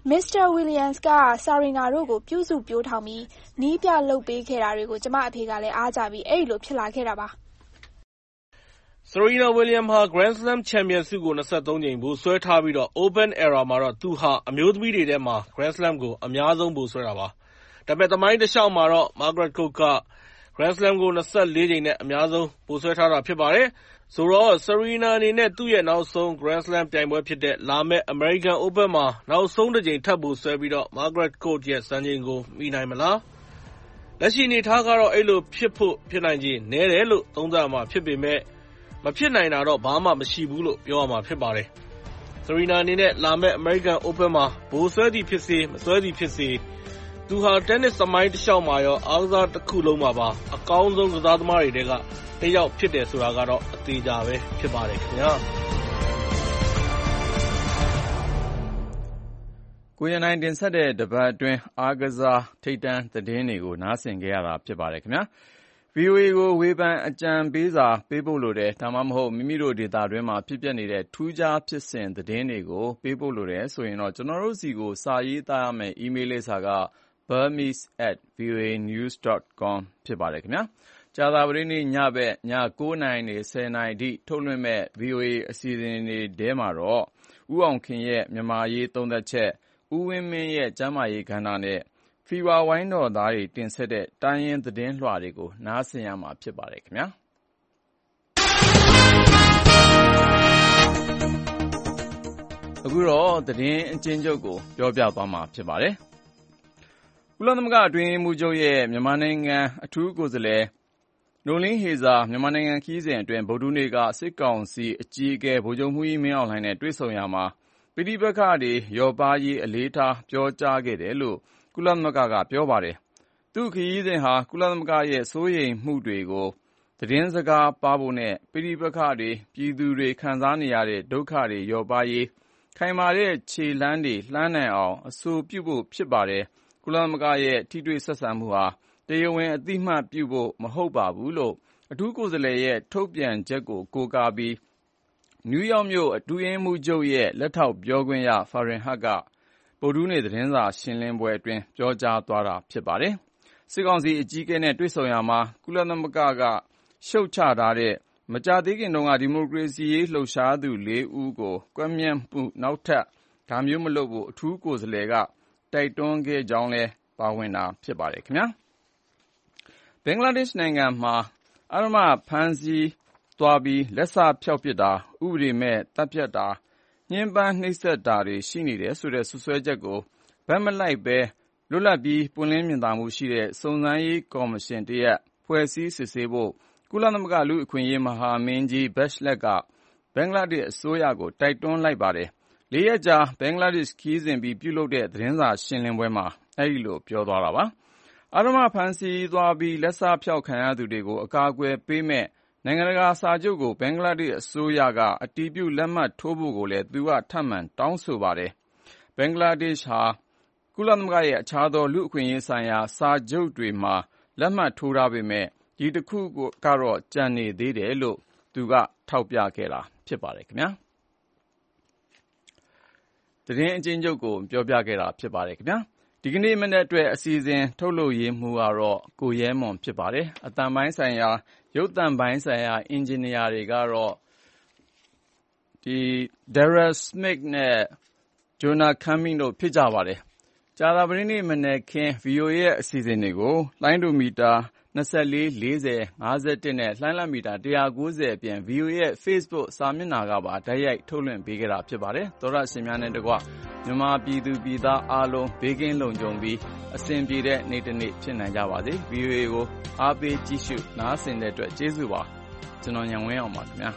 Speaker 24: Mr. Williams က Serena တို့ကိုပြုစုပြောထောင်ပြီးနီးပြလုပ်ပေးခဲ့တာတွေကိုကျမအဖေကလည်းအားကြပြီးအဲ့လိုဖြစ်လာခဲ့တာပါ
Speaker 5: ။ Serena Williams ဟာ Grand Slam ချန်ပီယံဆုကို23 ကြိမ်ဗိုလ်စွဲထားပြီးတော့ Open Era မှာတော့သူဟာအမျိုးသမီးတွေထဲမှာ Grand Slam ကိုအများဆုံးဗိုလ်စွဲတာပါ။ဒါပေမဲ့သမိုင်းတစ်လျှောက်မှာတော့ Margaret Court က Grand Slam ကို24 ကြိမ်နဲ့အများဆုံးဗိုလ်စွဲထားတာဖြစ်ပါတယ်။ဆိုတော့ Serena အနေနဲ့သူ့ရဲ့နောက်ဆုံး Grand Slam ပြိုင်ပွဲဖြစ်တဲ့လာမယ့် American Open မှာနောက်ဆုံးတစ်ကြိမ်ထပ်ဗိုလ်စွဲပြီးတော့ Margaret Court ရဲ့စံချိန်ကိုမီနိုင်မလား။လက်ရှိအနေအထားကတော့အဲ့လိုဖြစ်နိုင်ခြေနည်းတယ်လို့သုံးသပ်မှာဖြစ်ပေမဲ့မဖြစ်နိုင်တာတော့ဘာမှမရှိဘူးလို့ပြောရမှာဖြစ်ပါတယ်။ Serena အနေနဲ့လာမယ့် American Open မှာဗိုလ်စွဲသည်ဖြစ်စေမစွဲသည်ဖြစ်စေသူဟာ tennis သမိုင်းတစ်လျှောက်မှာရောအားကစားတစ်ခုလုံးမှာပါအကောင်းဆုံးကစားသမားတွေထဲကတစ်ယောက်ဖြစ်တယ်ဆိုတာကတော့အသေးချာပဲဖြစ်ပါတယ်ခင်ဗျာ
Speaker 2: ကိုရနိုင်တင်ဆက်တဲ့တပတ်အတွင်းအားကစားထိပ်တန်းသတင်းတွေကိုနားဆင်ကြရတာဖြစ်ပါတယ်ခင်ဗျာVOA ကိုဝေဖန်အကြံပေးစာပေးပို့လို့တယ်ဒါမှမဟုတ်မိမိတို့ဒေတာတွင်းမှာဖြစ်ပျက်နေတဲ့ထူးခြားဖြစ်စဉ်သတင်းတွေကိုပေးပို့လို့တယ်ဆိုရင်တော့ကျွန်တော်တို့စီကိုစာရေးသားရမယ့် email လိပ်စာကburmese@voanews.com ဖြစ်ပါတယ်ခင်ဗျာကြာသပတေးနေ့ညဘက်ည9:00နာရီနဲ့10:00နာရီထိထုတ်လွှင့်မဲ့ VOA အစီအစဉ်တွေထဲမှာတော့ဦးအောင်ခင်ရဲ့မြန်မာရေးသုံးသက်ချက်ဦးဝင်းမင်းရဲ့ကျမ်းမာရေးကဏ္ဍနဲ့ဖီဝါဝိုင်းတော်သားတွေတင်ဆက်တဲ့တိုင်းရင်းသတင်းလွှာတွေကိုနားဆင်ရမှာဖြစ်ပါတယ်ခင်ဗျာအခုတော့သတင်းအကျဉ်းချုပ်ကိုပြောပြသွားမှာဖြစ်ပါတယ်ကုလသမဂ္ဂအတွင်းရေးမှူးချုပ်ရဲ့မြန်မာနိုင်ငံအထူးကိုယ်စားလှယ်နိုလင်းဟေဇာမြန်မာနိုင်ငံခရီးစဉ်အတွင်းဗုဒ္ဓနေ့ကစစ်ကောင်စီအကြီးအကဲဗိုလ်ချုပ်မှူးကြီးမင်းအောင်လှိုင်နဲ့တွေ့ဆုံရာမှာပဋိပက္ခတွေလျော့ပါးရေးအလေးထားပြောကြားခဲ့တယ်လို့ကုလသမဂ္ဂကပြောပါတယ်။သူ့ခရီးစဉ်ဟာကုလသမဂ္ဂရဲ့စိုးရိမ်မှုတွေကိုသတင်းစကားပါးဖို့နဲ့ပဋိပက္ခတွေပြည်သူတွေခံစားနေရတဲ့ဒုက္ခတွေလျော့ပါးရေးခိုင်မာတဲ့ခြေလှမ်းတွေလှမ်းနိုင်အောင်အဆိုပြုဖို့ဖြစ်ပါတယ်။ကုလသမဂ္ဂရဲ့ထိတွေ့ဆက်ဆံမှုဟာတရားဝင်အသိမှတ်ပြုဖို့မဟုတ်ပါဘူးလို့အထူးကိုယ်စားလှယ်ရဲ့ထုတ်ပြန်ချက်ကိုကိုးကားပြီးနယူးယောက်မြို့အတွင်းရေးမှူးချုပ်ရဲ့လက်ထောက်ပြောခွင့်ရဖာရင်ဟတ်ကဗုဒ္ဓနေ့သတင်းစာရှင်းလင်းပွဲအတွင်းပြောကြားသွားတာဖြစ်ပါတယ်။စစ်ကောင်စီအကြီးအကဲနဲ့တွေ့ဆုံရာမှာကုလသမဂ္ဂကရှုတ်ချထားတဲ့မကြာသေးခင်တုန်းကဒီမိုကရေစီရေးလှုပ်ရှားသူ4ဦးကိုကွပ်မျက်မှုနောက်ထပ်ဒါမျိုးမလုပ်ဖို့အထူးကိုယ်စားလှယ်ကတိုက်တွန်းခဲ့ကြောင်းလည်းပါဝင်တာဖြစ်ပါတယ်ခင်ဗျာဘင်္ဂလားဒေ့ရှ်နိုင်ငံမှာအဓမ္မဖမ်းဆီးသွားပြီးလက်စဖျောက်ပစ်တာဥပဒေမဲ့တပ်ဖြတ်တာညှဉ်းပန်းနှိပ်စက်တာတွေရှိနေတယ်ဆိုတဲ့စွပ်စွဲချက်ကိုဗက်မလိုက်ပဲလွတ်လပ်ပြီးပွင့်လင်းမြင်သာမှုရှိတဲ့စုံစမ်းရေးကော်မရှင်တရပ်ဖွဲ့စည်းစစ်ဆေးဖို့ကုလသမဂ္ဂလူ့အခွင့်အရေးမဟာမင်းကြီးဘက်ရှလက်ကဘင်္ဂလားဒေ့ရှ်အစိုးရကိုတိုက်တွန်းလိုက်ပါတယ်။၄ ရက်ကြာဘင်္ဂလားဒေ့ရှ်ခရီးစဉ်ပြီးပြုလုပ်တဲ့သတင်းစာရှင်းလင်းပွဲမှာအဲဒီလိုပြောသွားတာပါ။အဓမ္မဖမ်းဆီးသွားပြီးလက်စဖျောက်ခံရသူတွေကိုအကာအကွယ်ပေးမဲ့နိုင်ငံတကာစာချုပ်ကိုဘင်္ဂလားဒေ့ရှ်အစိုးရကအတည်ပြုလက်မှတ်ထိုးဖို့ကိုလည်းသူကထပ်မံတောင်းဆိုပါတယ်။ဘင်္ဂလားဒေ့ရှ်ဟာကုလသမဂ္ဂရဲ့အခြားသောလူ့အခွင့်အရေးဆိုင်ရာစာချုပ်တွေမှာလက်မှတ်ထိုးထားပေမဲ့ဒီတစ်ခုကတော့ကျန်နေသေးတယ်လို့သူကထောက်ပြခဲ့တာဖြစ်ပါတယ်ခင်ဗျာသတင်းအကျဉ်းချုပ်ကိုပြောပြခဲ့တာဖြစ်ပါတယ်ခင်ဗျာဒီကနေ့မနေ့အတွက်အစီအစဉ်ထုတ်လုပ်ရေးမှူးကတော့ကိုရဲမွန်ဖြစ်ပါတယ်အတန်ပိုင်းဆိုင်ရာရုပ်သံပိုင်းဆိုင်ရာအင်ဂျင်နီယာတွေကတော့Daryl Smith နဲ့ Jonah Cumming တို့ဖြစ်ကြပါတယ်ကြာသပတေးနေ့မနေ့က VOA ရဲ့အစီအစဉ်တွေကိုလိုင်းဒိုမီတာ24 40 51နဲ့လှိုင်းလမီတာ190အပြင် VOA ရဲ့ Facebook စာမျက်နှာကပါတိုက်ရိုက်ထုတ်လွှင့်ပေးခဲ့တာဖြစ်ပါတယ်သောရရှင်များနဲ့တကွမြန်မာပြည်သူပြည်သားအားလုံးဘေးကင်းလုံခြုံပြီးအဆင်ပြေတဲ့နေ့တစ်နေ့ဖြစ်နိုင်ကြပါစေ VOA ကိုအားပေးကြည့်ရှုနားဆင်တဲ့အတွက်ကျေးဇူးပါကျွန်တော်ညံဝင်းအောင်ပါခင်ဗျာ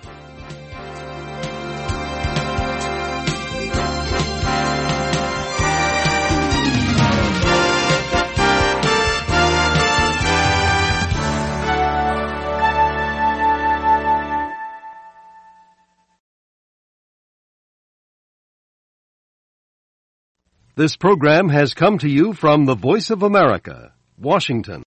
Speaker 3: This program has come to you from the Voice of America, Washington.